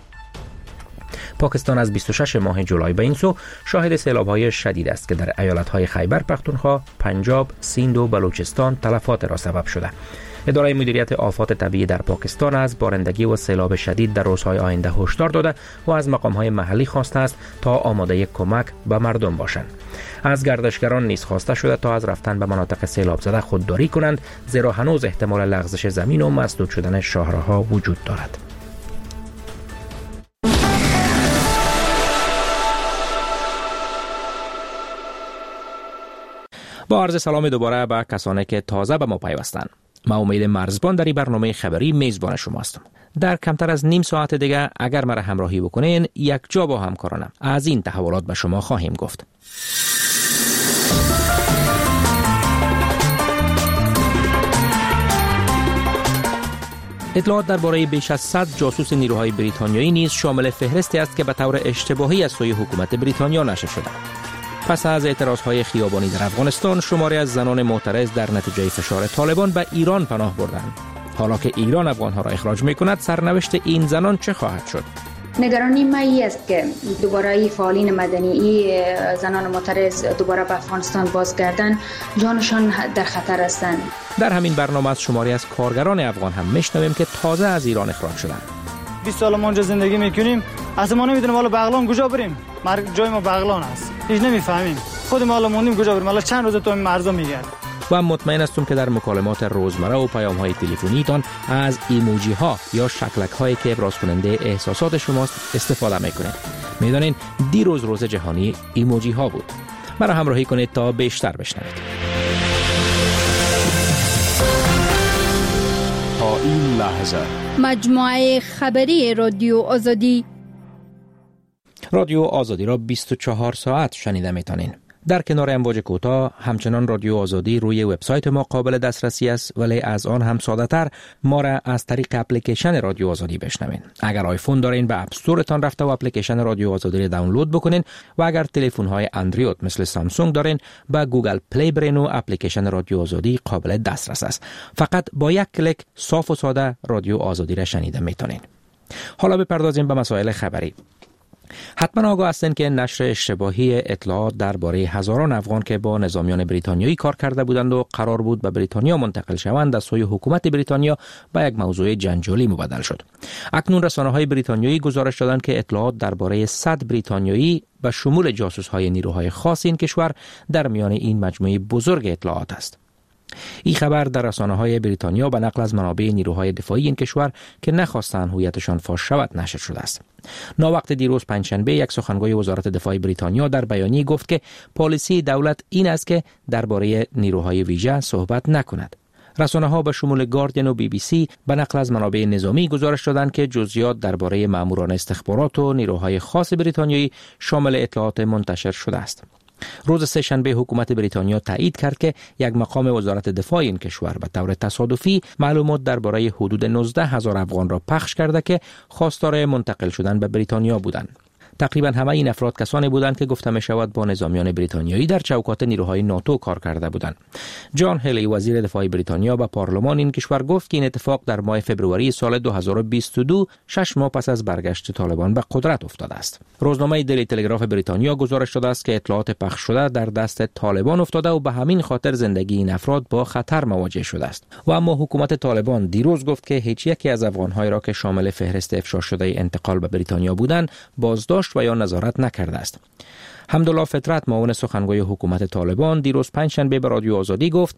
پاکستان از 26 ماه جولای به این سو شاهد سیلاب‌های شدید است که در ایالت‌های خیبر پختونخوا، پنجاب، سیند و بلوچستان تلفات را سبب شده. اداره مدیریت آفات طبیعی در پاکستان از بارندگی و سیلاب شدید در روزهای آینده هشدار داده و از مقام‌های محلی خواسته است تا آماده کمک به مردم باشند. از گردشگران نیز خواسته شده تا از رفتن به مناطق سیلاب زده خودداری کنند، زیرا هنوز احتمال لغزش زمین و مسدود شدن شاهراه‌ها وجود دارد. با عرض سلام دوباره به کسانی که تازه به ما پیوستند. من امید مرزبان در این برنامه خبری میزبان شما هستم. در کمتر از نیم ساعت دیگه اگر مرا همراهی بکنین یک جا با همکارانم از این تحولات به شما خواهیم گفت. اطلاعات درباره بیش از 100 جاسوس نیروهای بریتانیایی نیز شامل فهرستی است که به طور اشتباهی از سوی حکومت بریتانیا نشر شده. پس از اعتراضهای خیابانی در افغانستان، شماری از زنان معترض در نتیجه فشار طالبان به ایران پناه بردند. حالا که ایران افغانها را اخراج می‌کند، سرنوشت این زنان چه خواهد شد؟ نگرانی ما ای است که دوباره فعالین مدنی زنان معترض دوباره به افغانستان بازگردن، جانشان در خطر هستند. در همین برنامه از شماری از کارگران افغان هم میشنویم که تازه از ایران اخراج شدند. 20 سال ما اونجا زندگی میکنیم، اصلا ما نمیدونیم حالا بغلان کجا بریم. جای ما بغلان است، هیچ نمیفهمیم. خود ما حالا موندیم کجا بریم، حالا چند روز تو این مرزا میگرد. و مطمئن هستم که در مکالمات روزمره و پیام‌های تلفنیتان از ایموجی ها یا شکلک هایی که ابراز کننده احساسات شماست استفاده میکنید. میدانین دیروز روز جهانی ایموجی ها بود. مرا همراهی کنید تا بیشتر بشنوید. تا این لحظه مجموعه خبری رادیو آزادی رادیو آزادی را 24 ساعت شنیده میتونین. در کنار امواج کوتاه همچنان رادیو آزادی روی وبسایت ما قابل دسترسی است، ولی از آن هم ساده تر ما را از طریق اپلیکیشن رادیو آزادی بشنوین. اگر آیفون دارین به اپ استورتان رفته و اپلیکیشن رادیو آزادی را دانلود بکنین و اگر تلفن های اندروید مثل سامسونگ دارین به گوگل پلی برین و اپلیکیشن رادیو آزادی قابل دسترس است. فقط با یک کلیک صاف و ساده رادیو آزادی را شنیده میتونین. حالا بپردازیم به مسائل خبری. حتما آگاه هستند که نشر اشتباهی اطلاعات درباره هزاران افغان که با نظامیان بریتانیایی کار کرده بودند و قرار بود به بریتانیا منتقل شوند از سوی حکومت بریتانیا به یک موضوع جنجالی مبدل شد. اکنون رسانه‌های بریتانیایی گزارش دادند که اطلاعات درباره 100 بریتانیایی به شمول جاسوس‌های نیروهای خاص این کشور در میان این مجموعه بزرگ اطلاعات است. این خبر در رسانه‌های بریتانیا به نقل از منابع نیروهای دفاعی این کشور که نخواستند هویتشان فاش شود نشر شده است. ناوقت دیروز پنجشنبه یک سخنگوی وزارت دفاع بریتانیا در بیانیه گفت که پالیسی دولت این است که درباره نیروهای ویژه صحبت نکند. رسانه‌ها به شمول گاردین و BBC به نقل از منابع نظامی گزارش دادند که جزئیات درباره ماموران استخبارات و نیروهای خاص بریتانیایی شامل اطلاعات منتشر شده است. روز سه‌شنبه حکومت بریتانیا تایید کرد که یک مقام وزارت دفاع این کشور به طور تصادفی معلومات درباره حدود 19,000 افغان را پخش کرده که خواستار منتقل شدن به بریتانیا بودند. تقریبا همه این افراد کسانی بودند که گفته می شود با نظامیان بریتانیایی در چوکات نیروهای ناتو کار کرده بودند. جان هلی وزیر دفاع بریتانیا به پارلمان این کشور گفت که این اتفاق در ماه فوریه سال 2022 6 ماه پس از برگشت طالبان به قدرت افتاده است. روزنامه دیلی تلگراف بریتانیا گزارش داده است که اطلاعات پخش شده در دست طالبان افتاده و به همین خاطر زندگی این افراد با خطر مواجه شده است. و اما حکومت طالبان دیروز گفت که هیچ یکی از افغان‌های را که شامل فهرست افشا شده انتقال به بریتانیا بودند بازداشت و یا نظارت نکرده است. حمدالله فطرت معاون سخنگوی حکومت طالبان دیروز پنجشنبه به رادیو آزادی گفت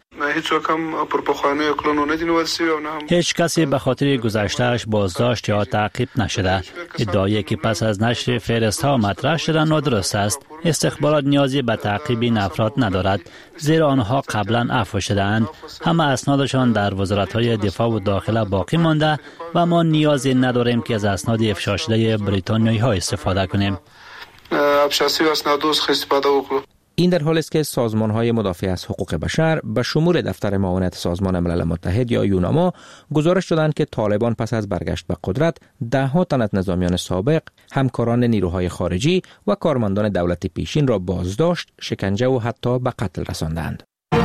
هیچ کسی به خاطر گذشته‌اش بازداشت یا تعقیب نشده. ادعایی که پس از نشر فهرست‌ها مطرح شده نادرست است. استخبارات نیازی به تعقیب این افراد ندارد، زیرا آنها قبلا عفو شده‌اند. همه اسنادشان در وزارت‌های دفاع و داخله باقی مانده و ما نیازی نداریم که از اسناد افشا شده بریتانیایی‌ها استفاده کنیم. این در حالی است که سازمان‌های مدافع از حقوق بشر به شمول دفتر معاونت سازمان ملل متحد یا یوناما گزارش دادند که طالبان پس از برگشت به قدرت 10 تن از نظامیان سابق، همکاران نیروهای خارجی و کارمندان دولت پیشین را بازداشت، شکنجه و حتی به قتل رساندند.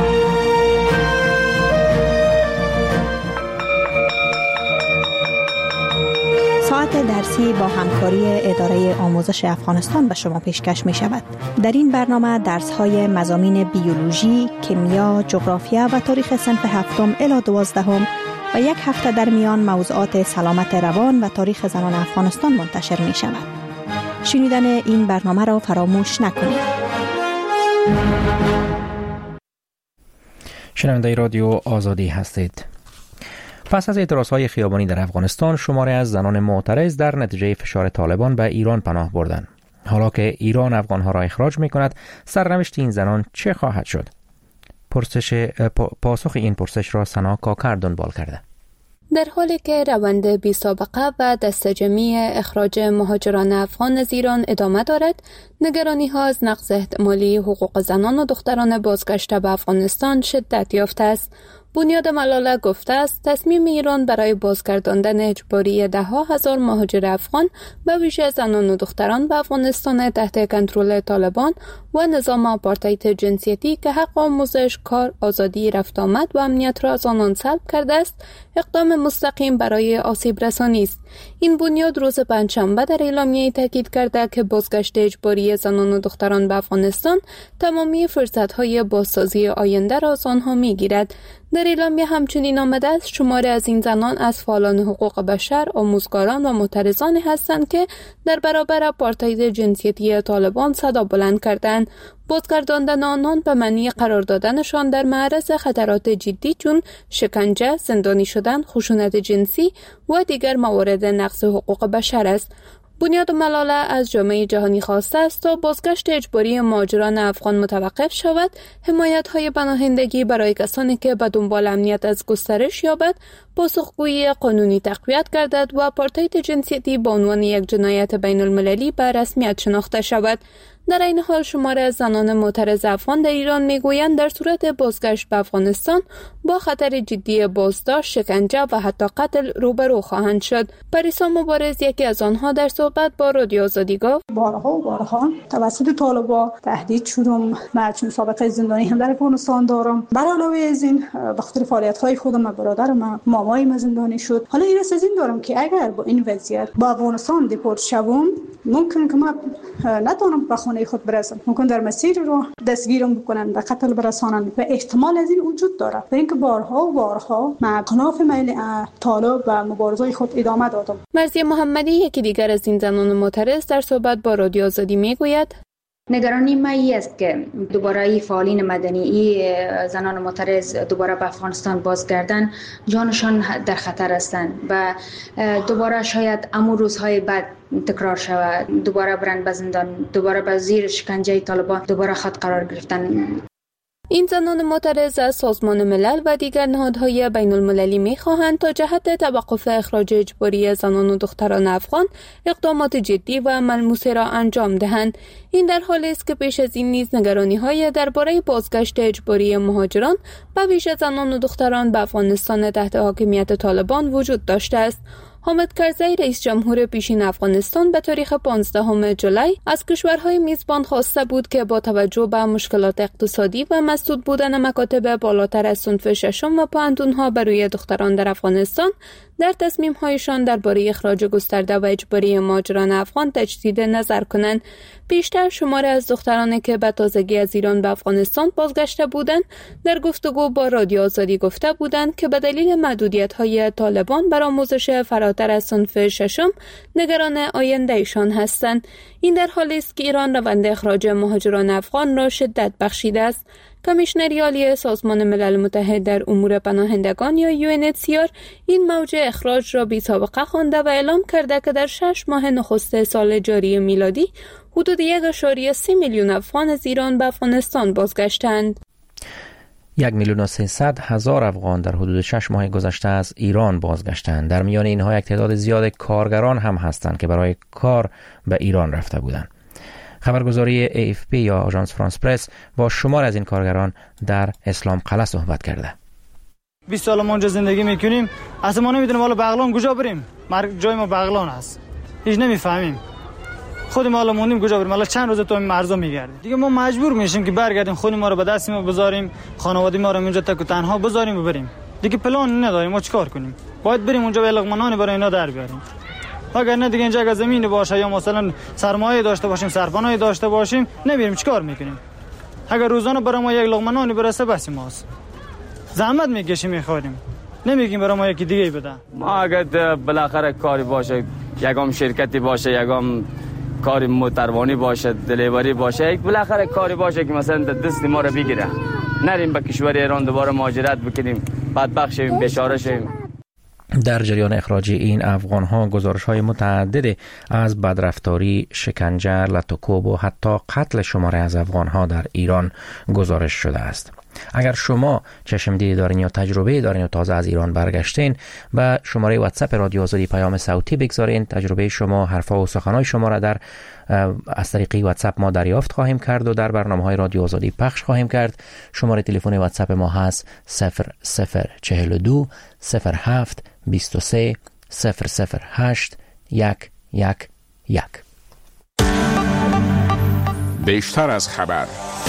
ساعت درسی با همکاری اداره آموزش افغانستان به شما پیشکش می شود. در این برنامه درس‌های مضامین بیولوژی، کیمیا، جغرافیا و تاریخ صنف 7 الی 12 و یک هفته در میان موضوعات سلامت روان و تاریخ زنان افغانستان منتشر می شود. شنیدن این برنامه را فراموش نکنید. شنونده رادیو آزادی هستید. پس از اعتراضهای خیابانی در افغانستان، شماری از زنان معترض در نتیجه فشار طالبان به ایران پناه بردند. حالا که ایران افغانها را اخراج می‌کند، سرنوشت این زنان چه خواهد شد؟ پاسخ این پرسش را سنا کاکر دنبال کرده. در حالی که روند بی سابقه و دسته‌جمعی اخراج مهاجران افغان از ایران ادامه دارد، نگرانی‌ها از نقض احتمالی حقوق زنان و دختران بازگشته به افغانستان شدت یافته است. بنیاد ملاله گفته است تصمیم ایران برای بازگرداندن اجباری 10,000 مهاجر افغان به ویژه زنان و دختران به افغانستان تحت کنترل طالبان و نظام آپارتاید جنسیتی که حق آموزش، کار، آزادی رفت آمد و امنیت را از آنان سلب کرده است، اقدام مستقیم برای آسیب رسانی است. این بنیاد روز پنجشنبه در اعلامیه تاکید کرده که بازگشت اجباری زنان و دختران به افغانستان تمامی فرصت‌های بازسازی آینده را از آنها می‌گیرد. در اعلامیه همچنین آمده است شماری از این زنان از فعالان حقوق بشر، آموزگاران و معترضانی هستند که در برابر آپارتاید جنسیتی طالبان صدا بلند کردند. بازگرداندن آنان به معنی قرار دادنشان در معرض خطرات جدی چون شکنجه، زندانی شدن، خشونت جنسی و دیگر موارد نقض حقوق بشر است. بنیاد ملاله از جامعه جهانی خواسته است تا بازگشت اجباری مهاجران افغان متوقف شود، حمایت‌های پناهندگی برای کسانی که به دنبال امنیت از گسترش یابد، پاسخگویی قانونی تقویت گردد و آپارتاید جنسیتی به عنوان یک جنایت بین المللی به رسمیت شناخته شود. در این حال شماره از زنان معترض افغان در ایران میگویند در صورت بازگشت به افغانستان با خطر جدی بازداشت، شکنجه و حتی قتل روبرو خواهند شد. پریسا مبارز یکی از آنها در صحبت با رادیو آزادی گفت: بارها توسط طالبان تهدید شدم. من چون سابقه زندانی هم در افغانستان دارم. بر علاوه از این به خاطر فعالیت‌های خودم برادرم مامایم زندانی شد. حالا این از این دارم که اگر با این وضعیت با افغانستان دیپورت شوم، ممکن که من نتونم به خانه خود برسم. ممکن در مسیر رو دستگیرم بکنن و قتل برسانن و احتمال از این وجود داره. و اینکه بارها مع خلاف میل طالب و مبارزه خود ادامه دادم. مرضیه محمدی یکی دیگر از این زنان معترض در صحبت با رادیو آزادی میگوید: نگرانی ما ای است که دوباره ای فعالین مدنی، ای زنان معترض دوباره به افغانستان بازگردن، جانشان در خطر هستند و دوباره شاید امو روزهای بعد تکرار شود، دوباره برند به زندان، دوباره به زیر شکنجه طالبان دوباره خود قرار گرفتن. این زنان معترض از سازمان ملل و دیگر نهادهای بین المللی می‌خواهند تا جهت توقف اخراج اجباری زنان و دختران افغان اقدامات جدی و ملموسه را انجام دهند. این در حالی است که پیش از این نیز نگرانی‌های درباره بازگشت اجباری مهاجران به ویژه زنان و دختران به افغانستان تحت حاکمیت طالبان وجود داشته است. حامد کرزی رئیس جمهور پیشین افغانستان به تاریخ 15 جولای از کشورهای میزبان خواسته بود که با توجه به مشکلات اقتصادی و مسدود بودن مکاتب بالاتر از صنف ششم و پوهنتون‌ها برای دختران در افغانستان در تصمیم‌هایشان درباره اخراج گسترده و اجباری مهاجران افغان تجدید نظر کنند. بیشتر شمار از دخترانی که به تازگی از ایران به افغانستان بازگشته بودند در گفتگو با رادیو آزادی گفته بودند که به دلیل محدودیت‌های طالبان بر آموزش فراتر از صنف ششم نگران آینده‌شان هستند. این در حالی است که ایران روند اخراج مهاجران افغان را شدت بخشیده است. کمیشنر عالی سازمان ملل متحد در امور پناهندگان یا UNHCR این موج اخراج را بی‌سابقه خوانده و اعلام کرده که در 6 ماه نخست سال جاری میلادی حدود 1.3 میلیون افغان از ایران به افغانستان بازگشتند. 1,300,000 افغان در حدود 6 ماه گذشته از ایران بازگشتند. در میان اینها یک تعداد زیاد کارگران هم هستند که برای کار به ایران رفته بودند. خبرگزاری AFP یا آژانس فرانس پرس با شمار از این کارگران در اسلام قلعه صحبت کرده. 20 سال ما اونجا زندگی میکنیم، اصلا ما نمیدونیم حالا بغلان کجا بریم. جای ما بغلان است، هیچ نمیفهمیم. خود ما حالا موندیم کجا بریم، حالا چند روز تو این مرزا میگردیم. دیگه ما مجبور میشیم که برگردیم خونه ما رو به دست ما بذاریم، خانواده ما رو اینجا تک و تنها بذاریم و بریم. دیگه پلان نداریم ما چیکار کنیم. باید بریم اونجا به لقمانان برای اینا در بیاریم. اگر نه دیگه اینجا زمین باشه یا مثلا سرمایه داشته باشیم، سرپناهی داشته باشیم، نمیریم چیکار میکنیم. اگر روزانه برای ما یک لقمه نان برسه بس ماست. زحمت میکشیم میخوریم، نمیگیم برای ما یکی دیگه بده. ما اگر بالاخره کاری باشه، یگام شرکتی باشه، یگام کاری موتروانی باشه، دلیوری باشه، بالاخره کاری باشه که مثلا دست ما رو بگیره، نریم به کشور ایران دوباره مهاجرت بکنیم، بدبخت شویم، بیچاره شویم. در جریان اخراج این افغان‌ها گزارش‌های متعدد از بدرفتاری، شکنجه، لطوکوب و حتی قتل شماره از افغان‌ها در ایران گزارش شده است. اگر شما چشمدیدی دارین یا تجربه دارین و تازه از ایران برگشتین، به شماره واتساپ رادیو آزادی پیام صوتی بگذارین. تجربه شما، حرفا و سخنهای شما را در از طریق واتساپ ما دریافت خواهیم کرد و در برنامه‌های رادیو آزادی پخش خواهیم کرد. شماره تلفن واتساپ ما هست 0042 07 23 008 111. بیشتر از خبر.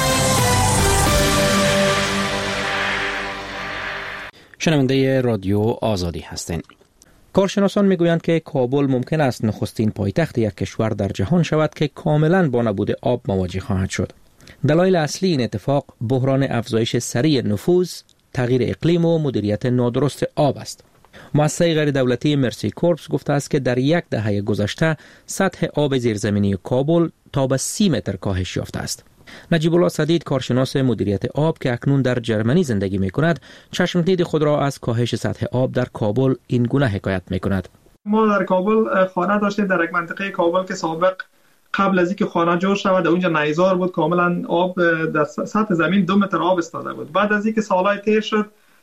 شنونده رادیو آزادی هستند. کارشناسان میگویند که کابل ممکن است نخستین پایتخت یک کشور در جهان شود که کاملا با نبود آب مواجه خواهد شد. دلایل اصلی این اتفاق بحران افزایش سریع نفوذ، تغییر اقلیم و مدیریت نادرست آب است. مؤسسه غیر دولتی مرسی کورپس گفته است که در 10 دهه گذشته سطح آب زیرزمینی کابل تا به 30 متر کاهش یافته است. نجیب الله سدید، کارشناس مدیریت آب که اکنون در جرمنی زندگی می کند، چشمدید خود را از کاهش سطح آب در کابل این گونه حکایت می کند. ما در کابل خانه داشتیم، در یک منطقه کابل که سابق قبل از اینکه خانه جور شود اونجا نیزار بود، کاملا آب در سطح زمین 2 متر آب استاده بود. بعد از اینکه سالهای تیر شد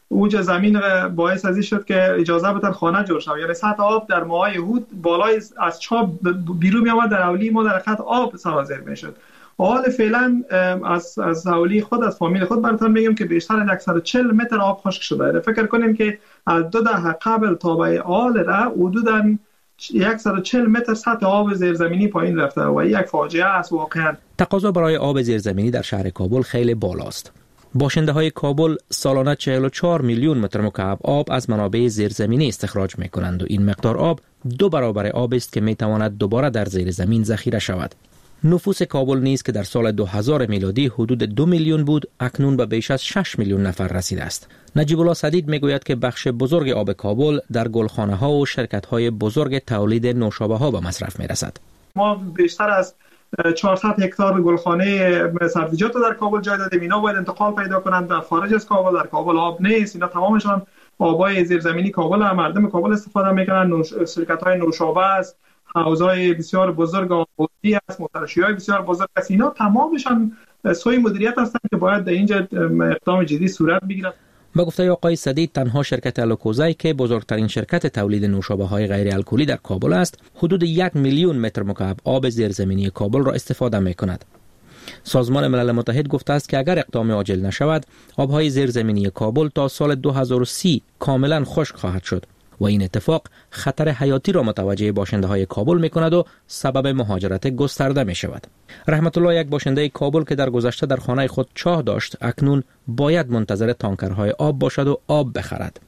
اوج زمین باعث ازی شد که اجازه بدن خانه جور شود. یعنی سطح آب در ماهای هود بالای از چاه بیرون می آمد، در اولی ما در خط آب سرازیر میشد. حال فعلا از حوالی خود از فامیل خود براتون میگم که بیشتر از 140 متر آب خشک شده. فکر کنیم که از 2 دهه قبل تا به حال را حدوداً 140 متر سطح آب زیرزمینی پایین رفته و یک فاجعه است واقعا. تقاضا برای آب زیرزمینی در شهر کابل خیلی بالاست. باشنده های کابل سالانه 44 میلیون متر مکعب آب از منابع زیرزمینی استخراج می کنند و این مقدار آب 2 برابر آب است که می تواند دوباره در زیر زمین ذخیره شود. نفوس کابل نیز که در سال 2000 میلادی حدود 2 میلیون بود، اکنون به بیش از 6 میلیون نفر رسیده است. نجیب الله سدید میگوید که بخش بزرگ آب کابل در گلخانه ها و شرکت های بزرگ تولید نوشابه ها به مصرف می رسد. ما بیشتر از 400 هکتار گلخانه سبزیجات در کابل جای دادیم. اینا باید انتقال پیدا کنند در خارج از کابل. در کابل آب نیست. اینا تمامشان آبای زیرزمینی کابل هم مردم کابل استفاده میکنن. شرکت های نوشابه است، حوضای بسیار بزرگ آبی است، موترشی‌های بسیار بزرگ است. اینا تمامشان سوی مدیریت هستند که باید در اینجا اقدام جدی صورت بگیرد. با گفته آقای سدید، تنها شرکت الوکوزای که بزرگترین شرکت تولید نوشابه‌های غیر الکلی در کابل است، حدود 1 میلیون متر مکعب آب زیرزمینی کابل را استفاده می‌کند. سازمان ملل متحد گفته است که اگر اقدام عاجل نشود، آب‌های زیرزمینی کابل تا سال 2030 کاملا خشک خواهد شد و این اتفاق خطر حیاتی را متوجه باشنده های کابل می کند و سبب مهاجرت گسترده می شود. رحمت الله، یک باشنده کابل که در گذشته در خانه خود چاه داشت، اکنون باید منتظر تانکرهای آب باشد و آب بخرد.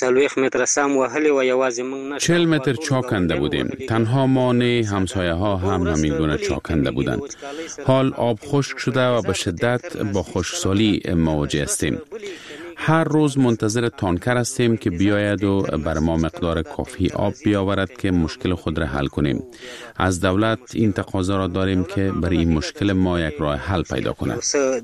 40 متر چاه کنده بودیم. تنها ما نه، همسایه ها هم همین گونه چاه کنده بودند. حال آب خشک شده و به شدت با خشکسالی مواجه هستیم. هر روز منتظر تانکر هستیم که بیاید و بر ما مقدار کافی آب بیاورد که مشکل خود را حل کنیم. از دولت این تقاضا را داریم که برای این مشکل ما یک راه حل پیدا کند.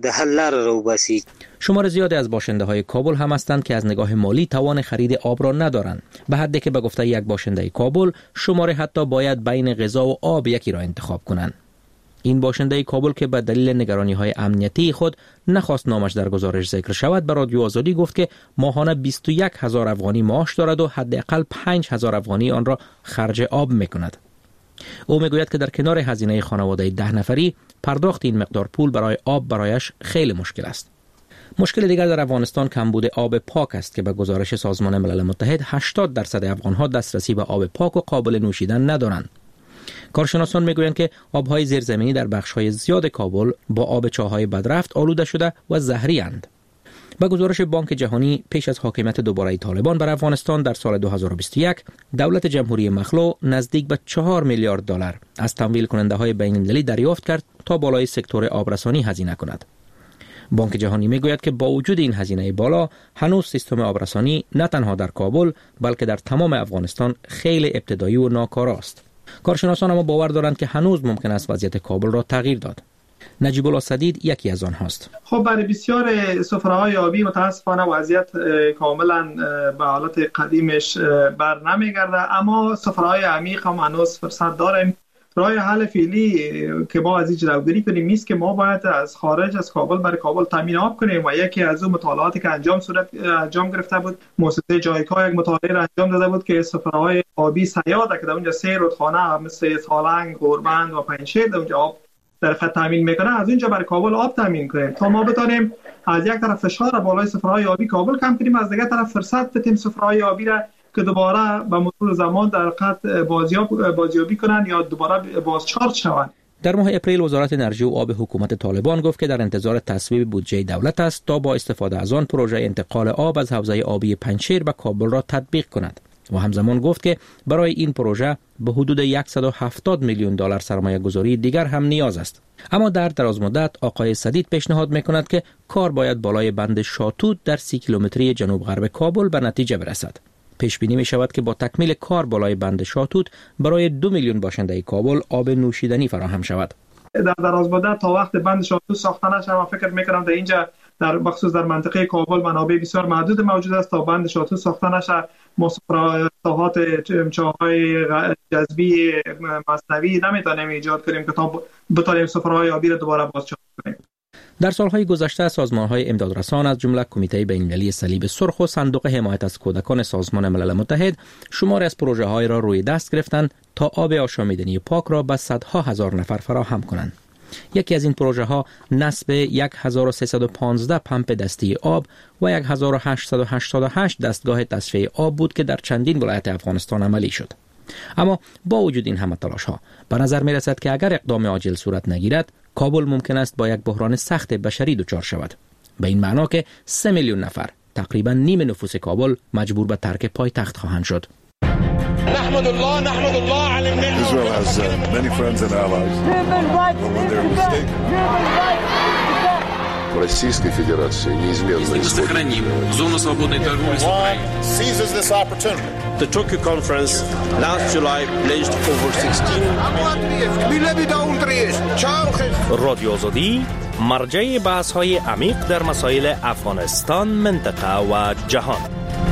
شمار زیادی از باشنده های کابل هم هستند که از نگاه مالی توان خرید آب را ندارند، به حدی که به گفته یک باشنده کابل شماره حتی باید بین غذا و آب یکی را انتخاب کنند. این باشنده کابل که به دلیل نگرانی‌های امنیتی خود نخواست نامش در گزارش ذکر شود، به رادیو آزادی گفت که ماهانه 21,000 افغانی معاش دارد و حداقل 5,000 افغانی آن را خرج آب می‌کند. او میگوید که در کنار هزینه خانواده 10 نفری، پرداخت این مقدار پول برای آب برایش خیلی مشکل است. مشکل دیگر در افغانستان کمبود آب پاک است که به گزارش سازمان ملل متحد 80% افغان‌ها دسترسی به آب پاک و قابل نوشیدن ندارند. کارشناسان میگویند که آب‌های زیرزمینی در بخش‌های زیاد کابل با آب چاه‌های بدرفت آلوده شده و زهری اند. با گزارش بانک جهانی، پیش از حاکمیت دوباره طالبان بر افغانستان در سال 2021، دولت جمهوری مخلوع نزدیک به 4 میلیارد دلار از تمویل کننده‌های بین‌المللی دریافت کرد تا بالای سکتور آبرسانی هزینه کند. بانک جهانی میگوید که با وجود این هزینه بالا، هنوز سیستم آبرسانی نه تنها در کابل بلکه در تمام افغانستان خیلی ابتدایی و ناکارا است. کارشناسان اما باور دارند که هنوز ممکن است وضعیت کابل را تغییر داد. نجیب الله سدید یکی از آنهاست. خب برای بسیار سفره‌های آبی متاسفانه وضعیت کاملا به حالت قدیمش بر نمیگرده، اما سفره‌های عمیق هم هنوز فرصت داریم. راه حل فعلی که ما از این جلوگیری کنیم نیست که ما باید از خارج از کابل برای کابل تامین آب کنیم و یکی از اون مطالعاتی که انجام گرفته بود، مؤسسه جایکا یک مطالعه را انجام داده بود که سفره‌های آبی سیاده که در اونجا 3 رودخانه مثل سالنگ، گوربند و پنجشیر اونجا آب در خط تامین میکنه، از اونجا برای کابل آب تامین کنیم تا ما بتونیم از یک طرف فشار بالای سفره‌های آبی کابل کم کنیم، از دیگر طرف فرصت بدیم سفره‌های آبی را که دوباره به مرور زمان در خط بازیابی کنند یا دوباره بازچارج شوند. در ماه اپریل وزارت انرژی و آب حکومت طالبان گفت که در انتظار تصویب بودجه دولت است تا با استفاده از آن پروژه انتقال آب از حوزه آبی پنجشیر به کابل را تطبیق کند و همزمان گفت که برای این پروژه به حدود 170 میلیون دلار سرمایه گذاری دیگر هم نیاز است. اما در دراز مدت آقای سدید پیشنهاد میکند که کار باید بالای بند شاتوت در 30 کیلومتری جنوب غرب کابل به نتیجه برسد. پیش بینی می شود که با تکمیل کار بالای بند شاتوت برای 2 میلیون باشنده کابل آب نوشیدنی فراهم شود. در دراز مدت تا وقت بند شاتوت ساخته نشه، من فکر میکنم در اینجا در بخصوص در منطقه کابل منابع بسیار محدود موجود است. تا بند شاتوت ساخته نشه ما ساحات چاهای جذبی مصنوعی نمیتونیم ایجاد کنیم که تا بتونیم سفرهای آبی را دوباره بازچارج کنیم. در سالهای گذشته سازمان‌های امدادرسان از جمله کمیته بین‌المللی صلیب سرخ و صندوق حمایت از کودکان سازمان ملل متحد شماری از پروژه‌های را روی دست گرفتند تا آب آشامیدنی پاک را به صدها هزار نفر فراهم کنند. یکی از این پروژه‌ها نصب 1315 پمپ دستی آب و 1888 دستگاه تصفیه آب بود که در چندین ولایت افغانستان عملی شد. اما با وجود این همه تلاش‌ها به نظر می‌رسد که اگر اقدام عاجل صورت نگیرد کابل ممکن است با یک بحران سخت بشری دچار شود. به این معنا که 3 میلیون نفر، تقریبا نیم نفوس کابل، مجبور به ترک پایتخت خواهند شد. نحمد الله على النعمة. Israel has many friends and allies. When they're mistaken. Российской Федерации неизменно сохраним зону свободной торговли с Украиной. Seizes this opportunity. The Tokyo conference last July pledged over 16 رادیو آزادی مرجع بحث‌های عمیق در مسائل افغانستان، منطقه و جهان.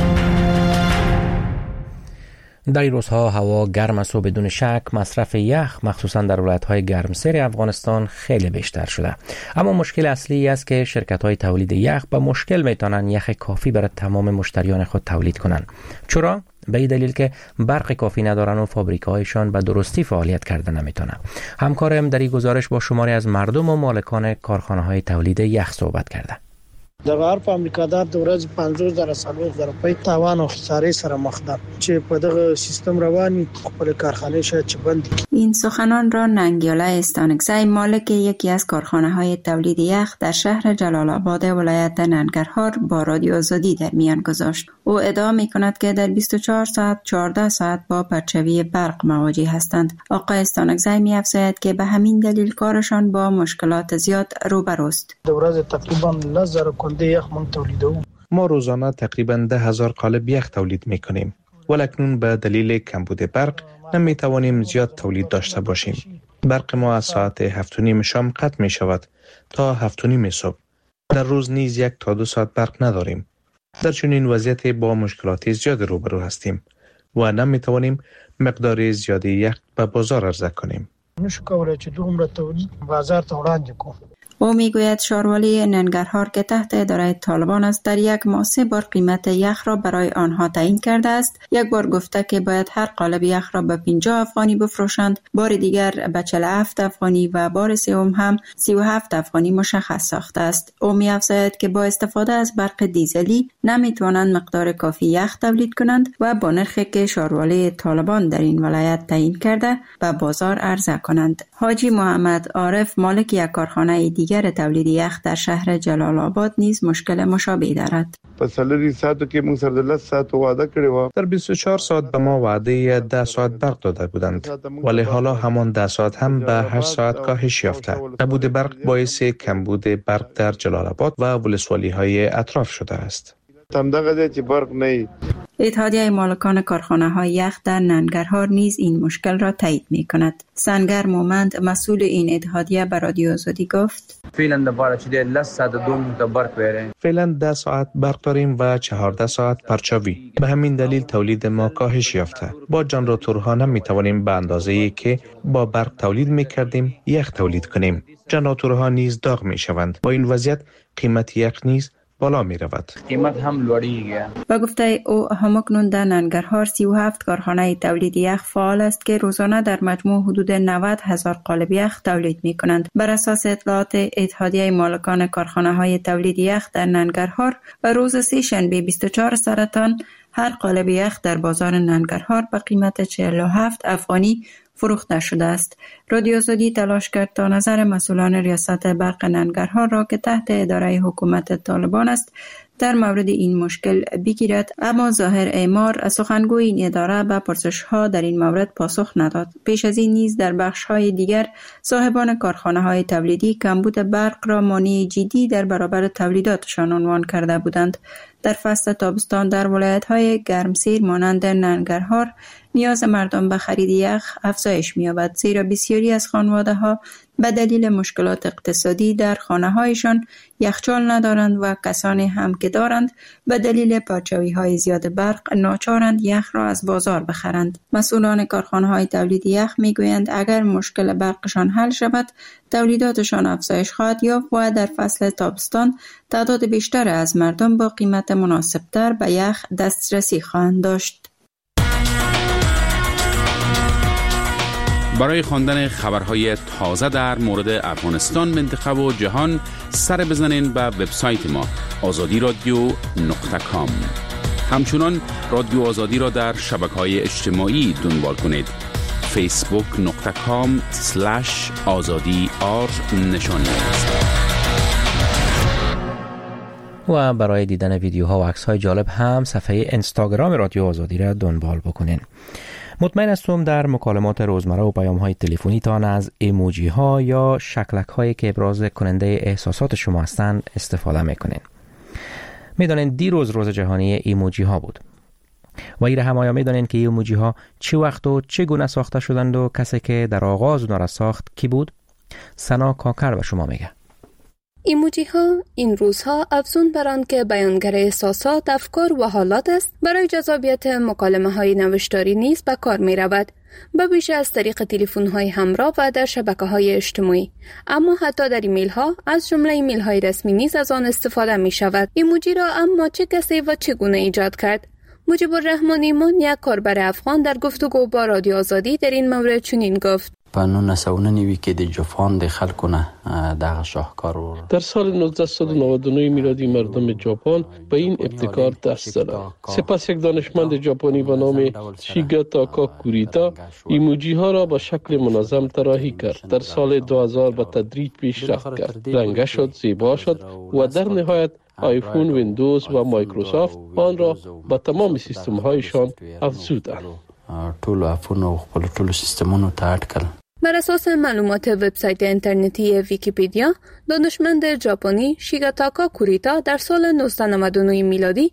در این روزها هوا گرم است و بدون شک مصرف یخ مخصوصا در ولایت‌های گرمسیر افغانستان خیلی بیشتر شده. اما مشکل اصلی است که شرکت‌های تولید یخ با مشکل میتونن یخ کافی برای تمام مشتریان خود تولید کنند. چرا؟ به این دلیل که برق کافی ندارن و فابریکه‌هایشان به درستی فعالیت کرده نمیتونه. همکارم در این گزارش با شماری از مردم و مالکان کارخانه‌های تولید یخ صحبت کرده. د غرب امریکادار د ورځ 50,000 روپۍ تاوان او خسارې سره مخ ده چې په دغه سیستم رواني خپل کارخانه شاید چې بند. این سخنان را ننگیاله استانکزی مالک یکی از کارخانه‌های تولید یخ در شهر جلال آباد ولایت ننگرهار با رادیو آزادی در میان گذاشت. او ادعا می‌کند که در 24 ساعت 14 ساعت با پرچاوی برق مواجه هستند. آقای استانکزی می‌افزاید که به همین دلیل کارشان با مشکلات زیاد روبروست. د ورځ تقریبا 10,000 ما روزانه تقریباً 10,000 قالب یخ تولید می‌کنیم. ولکنون به دلیل کمبود برق نمی‌توانیم زیاد تولید داشته باشیم. برق ما از ساعت 7:30 شام قطع می‌شود تا 7:30 صبح. در روز نیز 1 تا 2 ساعت برق نداریم. در چنین وضعیت با مشکلات زیاد روبرو هستیم و نمی‌توانیم مقدار زیادی یخ به بازار عرضه کنیم. نشو کولای چې دومره تولید بازار ته وړاندې کړو. او میگوید شاروالی ننگرهار که تحت اداره طالبان است در یک ماه 3 بار قیمت یخ را برای آنها تعیین کرده است. یک بار گفته که باید هر قالب یخ را به 50 افغانی بفروشند، بار دیگر به 47 افغانی و بار سوم هم 37 افغانی مشخص ساخته است. او می‌افزاید که با استفاده از برق دیزلی نمیتوانند مقدار کافی یخ تولید کنند و با نرخی که شاروالی طالبان در این ولایت تعیین کرده به بازار عرضه کنند. حاجی محمد عارف مالک یک کارخانه دیگر تولید یخ در شهر جلال آباد نیز مشکل مشابه دارد. در 24 ساعت به ما وعده 10 ساعت برق داده بودند، ولی حالا همان 10 ساعت هم به 8 ساعت کاهش یافته. نبود برق باعث کمبود برق در جلال آباد و ولسوالی‌های اطراف شده است. اتحادیه مالکان کارخانه‌های یخ در ننگرهار نیز این مشکل را تایید می‌کند. سنگر مومند مسئول این اتحادیه به رادیو آزادی گفت: فعلا 10 ساعت برق داریم و 14 ساعت پرچاوی. به همین دلیل تولید ما کاهش یافته. با جنراتورها نمی‌توانیم به اندازه‌ای که با برق تولید می‌کردیم یخ تولید کنیم. جنراتورها نیز داغ می‌شوند. با این وضعیت قیمت یخ نیز بالا می رود. قیمت هم لوړیږي. با گفته او همکنون در ننگرهار 37 کارخانه تولید یخ فعال است که روزانه در مجموع حدود 90,000 قالب یخ تولید می کنند. بر اساس اطلاعات اتحادیه مالکان کارخانه های تولید یخ در ننگرهار روز سه‌شنبه 24 سرطان هر قالب یخ در بازار ننگرهار به قیمت 47 افغانی فروخته شده است. رادیو آزادی تلاش کرد تا نظر مسئولان ریاست برق ننگرهار را که تحت اداره حکومت طالبان است در مورد این مشکل بگیرد، اما ظاهر اعمار سخنگوی این اداره به پرسش‌ها در این مورد پاسخ نداد. پیش از این نیز در بخش‌های دیگر صاحبان کارخانه‌های تولیدی کمبود برق را مانع جدی در برابر تولیداتشان عنوان کرده بودند. در فصل تابستان در ولایت‌های گرمسیر مانند ننگرهار نیاز مردم به خرید یخ افزایش می‌یابد، زیرا بسیاری از خانواده‌ها به دلیل مشکلات اقتصادی در خانه‌هایشان یخچال ندارند و کسانی هم که دارند به دلیل پاچوی‌های زیاد برق ناچارند یخ را از بازار بخرند. مسئولان کارخانه‌های تولید یخ می‌گویند اگر مشکل برقشان حل شود، تولیداتشان افزایش خواهد یافت و در فصل تابستان تعداد بیشتر از مردم با قیمت مناسب‌تر به یخ دسترسی خواهند داشت. برای خواندن خبرهای تازه در مورد افغانستان، منطقه و جهان سر بزنین به وبسایت ما azadiradio.com. همچنان رادیو آزادی را در شبکه‌های اجتماعی دنبال کنید. facebook.com/azadi_r نشانی است. و برای دیدن ویدیوها و عکس‌های جالب هم صفحه اینستاگرام رادیو آزادی را دنبال بکنین. مطمئن هستم در مکالمات روزمره و پیام‌های تلفنی تان از ایموجی ها یا شکلک هایی که ابراز کننده احساسات شما هستند استفاده میکنین. میدونین دیروز روز جهانی ایموجی ها بود. و ایره هم آیا میدونین که ایموجی ها چی وقت و چگونه ساخته شدند و کسی که در آغاز اونها را ساخت کی بود؟ سنا کاکر به شما میگه. ایموجی ها این روزها افزون بر آن که بیانگر احساسات، افکار و حالات است، برای جذابیت مکالمه های نوشتاری نیز به کار می رود، به ویژه از طریق تلفن های همراه و در شبکه های اجتماعی. اما حتی در ایمیل ها، از جمله ایمیل های رسمی نیز از آن استفاده می شود. ایموجی را اما چه کسی و چگونه ایجاد کرد؟ مجیب الرحمن ایمان، یک کاربر افغان، در گفتگو با رادیو آزادی در این مورد چنین گفت: په 1999 کې د جاپان د خلکونه دغه شاهکار در سال 1999 میلادی مردم ژاپن به این ابتکار دست زدند. سپس یک دانشمند ژاپنی به نام شیگاتاکا کوریتا ایموجی ها را به شکل منظم طراحی کرد. در سال 2000 به تدریج پیشرفت کرد، رنگه شد، زیبا شد و در نهایت آیفون، ویندوز و مایکروسافت آن را به تمام سیستم هایشان افزودند. ټول افون او خپل ټول سیستمونو ته اډ کړل. بر اساس معلومات وبسایت اینترنتی ویکیپدیا، دانشمند ژاپنی شیگاتاکا کوریتا در سال 1999 میلادی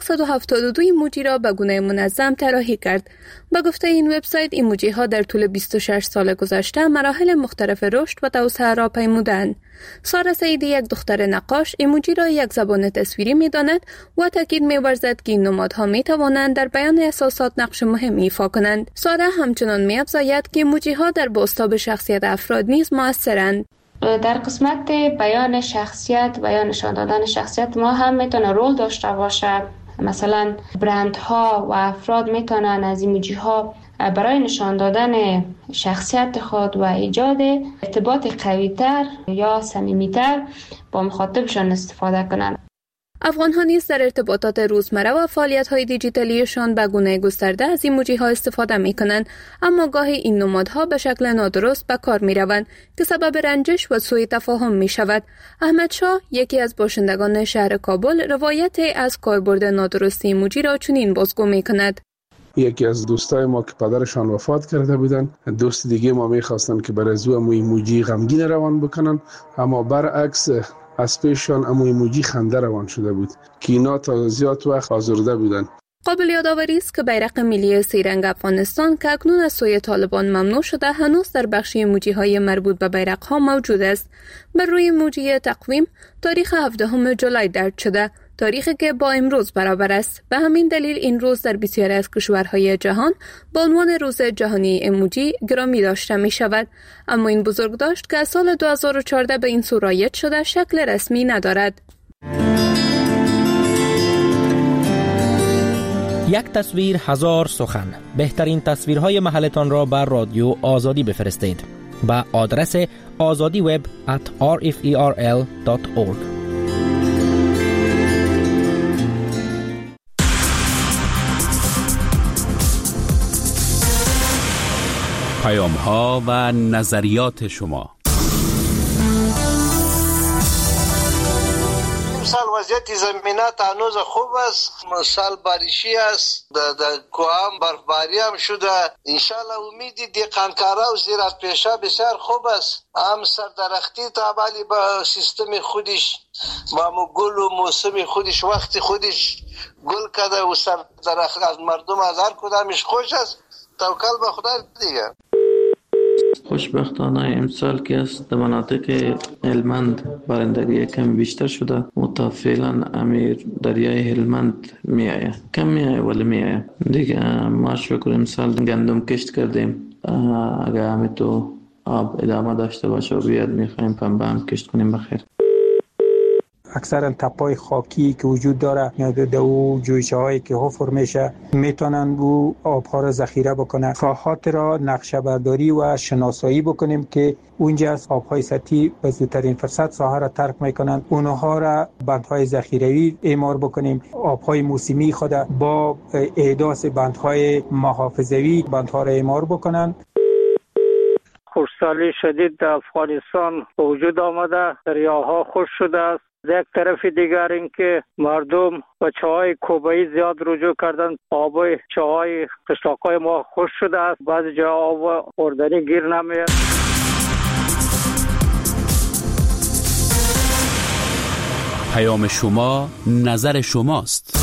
172 ایموجی را به گونه منظم طراحی کرد. به گفته این وبسایت، ایموجی ها در طول 26 سال گذشته مراحل مختلف رشد و توسعه را پیمودند. سارا سعیدی، یک دختر نقاش، ایموجی را یک زبان تصویری می‌داند و تاکید می‌ورزد که این نمادها می‌توانند در بیان احساسات نقش مهمی ایفا کنند. سارا همچنان می‌افزاید که ایموجی ها در بازتاب شخصیت افراد نیز مؤثرند. در قسمت بیان شخصیت و یا نشان دادن شخصیت ما هم میتونه رول داشته باشه. مثلا برندها و افراد میتونن از ایموجی ها برای نشان دادن شخصیت خود و ایجاد ارتباط قوی‌تر یا صمیمی‌تر با مخاطبشان استفاده کنند. افغان‌ها نیز در ارتباطات روزمره و فعالیت‌های دیجیتالیشان به گونه گسترده از ایموجی‌ها استفاده می‌کنند، اما گاهی این نمادها به شکل نادرست به کار می‌روند که سبب رنجش و سوء تفاهم می‌شود. احمد شاه، یکی از باشندگان شهر کابل، روایت از کاربرد نادرست ایموجی را چنین بازگو می‌کند: یکی از دوستای ما که پدرشان وفات کرده بودن، دوست دیگه ما می‌خواستن که برای زو ایموجی غمگین روان بکنن، اما برعکس از پیششان ایموجی خنده روان شده بود که اینا تا زیاد وقت آزرده بودن. قابل یادآوری است که بیرق ملی سه‌رنگ افغانستان که اکنون از سوی طالبان ممنوع شده، هنوز در بخش ایموجی‌های مربوط به بیرق‌ها موجود است. بر روی ایموجی تقویم تاریخ 17 جولای درج شده، تاریخی که با امروز برابر است. به همین دلیل این روز در بسیاری از کشورهای جهان با عنوان روز جهانی ایموجی گرامی داشته می شود. اما این بزرگداشت که از سال 2014 به این سو رایج شده شکل رسمی ندارد. یک تصویر هزار سخن. بهترین تصویرهای محلتان را بر رادیو آزادی بفرستید با آدرس azadiweb@rferl.org. پیام ها و نظریات شما. امسال وضعیت زمینات هنوز خوب است، سال باریشی است، در کوام برفباری هم شده. انشالله امیدی دیقانکارا و زیرات پیشه بسیار خوب است. هم سردرختی تابالی با سیستم خودش با گل و موسم خودش وقت خودش گل کده و سردرخت از مردم از هر کدامش خوش است. توکل به خدا دیگه. خوشبختانه امسال که است در مناطق هلمند بارندگی کم بیشتر شده و فعلا امیر دریای هلمند میآید، کم میآید ولی میآید دیگه. ما شکر امسال گندم کشت کردیم، اگر همه تو آب ادامه داشته باشه و بیاد میخوایم پنبه هم کشت کنیم بخیر. اکثرا تپای خاکی که وجود داره یا دو جویچه هایی که حفر میشه میتونن او آبها را ذخیره بکنن. ساحات را نقشه برداری و شناسایی بکنیم که اونجا آبهای سطحی به زودترین فرصت ساحه را ترک میکنن، اونها را بندهای ذخیروی اعمار بکنیم. آبهای موسمی خود با احداث بندهای محافظوی بندها را اعمار بکنن. خشکسالی شدید در افغانستان به وجود آمده، دریاها خشک شده است. یک طرف دیگر اینکه مردم به چاهای کوبه‌ای زیاد رجوع کردند، آب چاهای قشلاق‌های ما خشک شده است، بعضی جا آب خوردنی گیر نمیاد. پیام شما نظر شماست.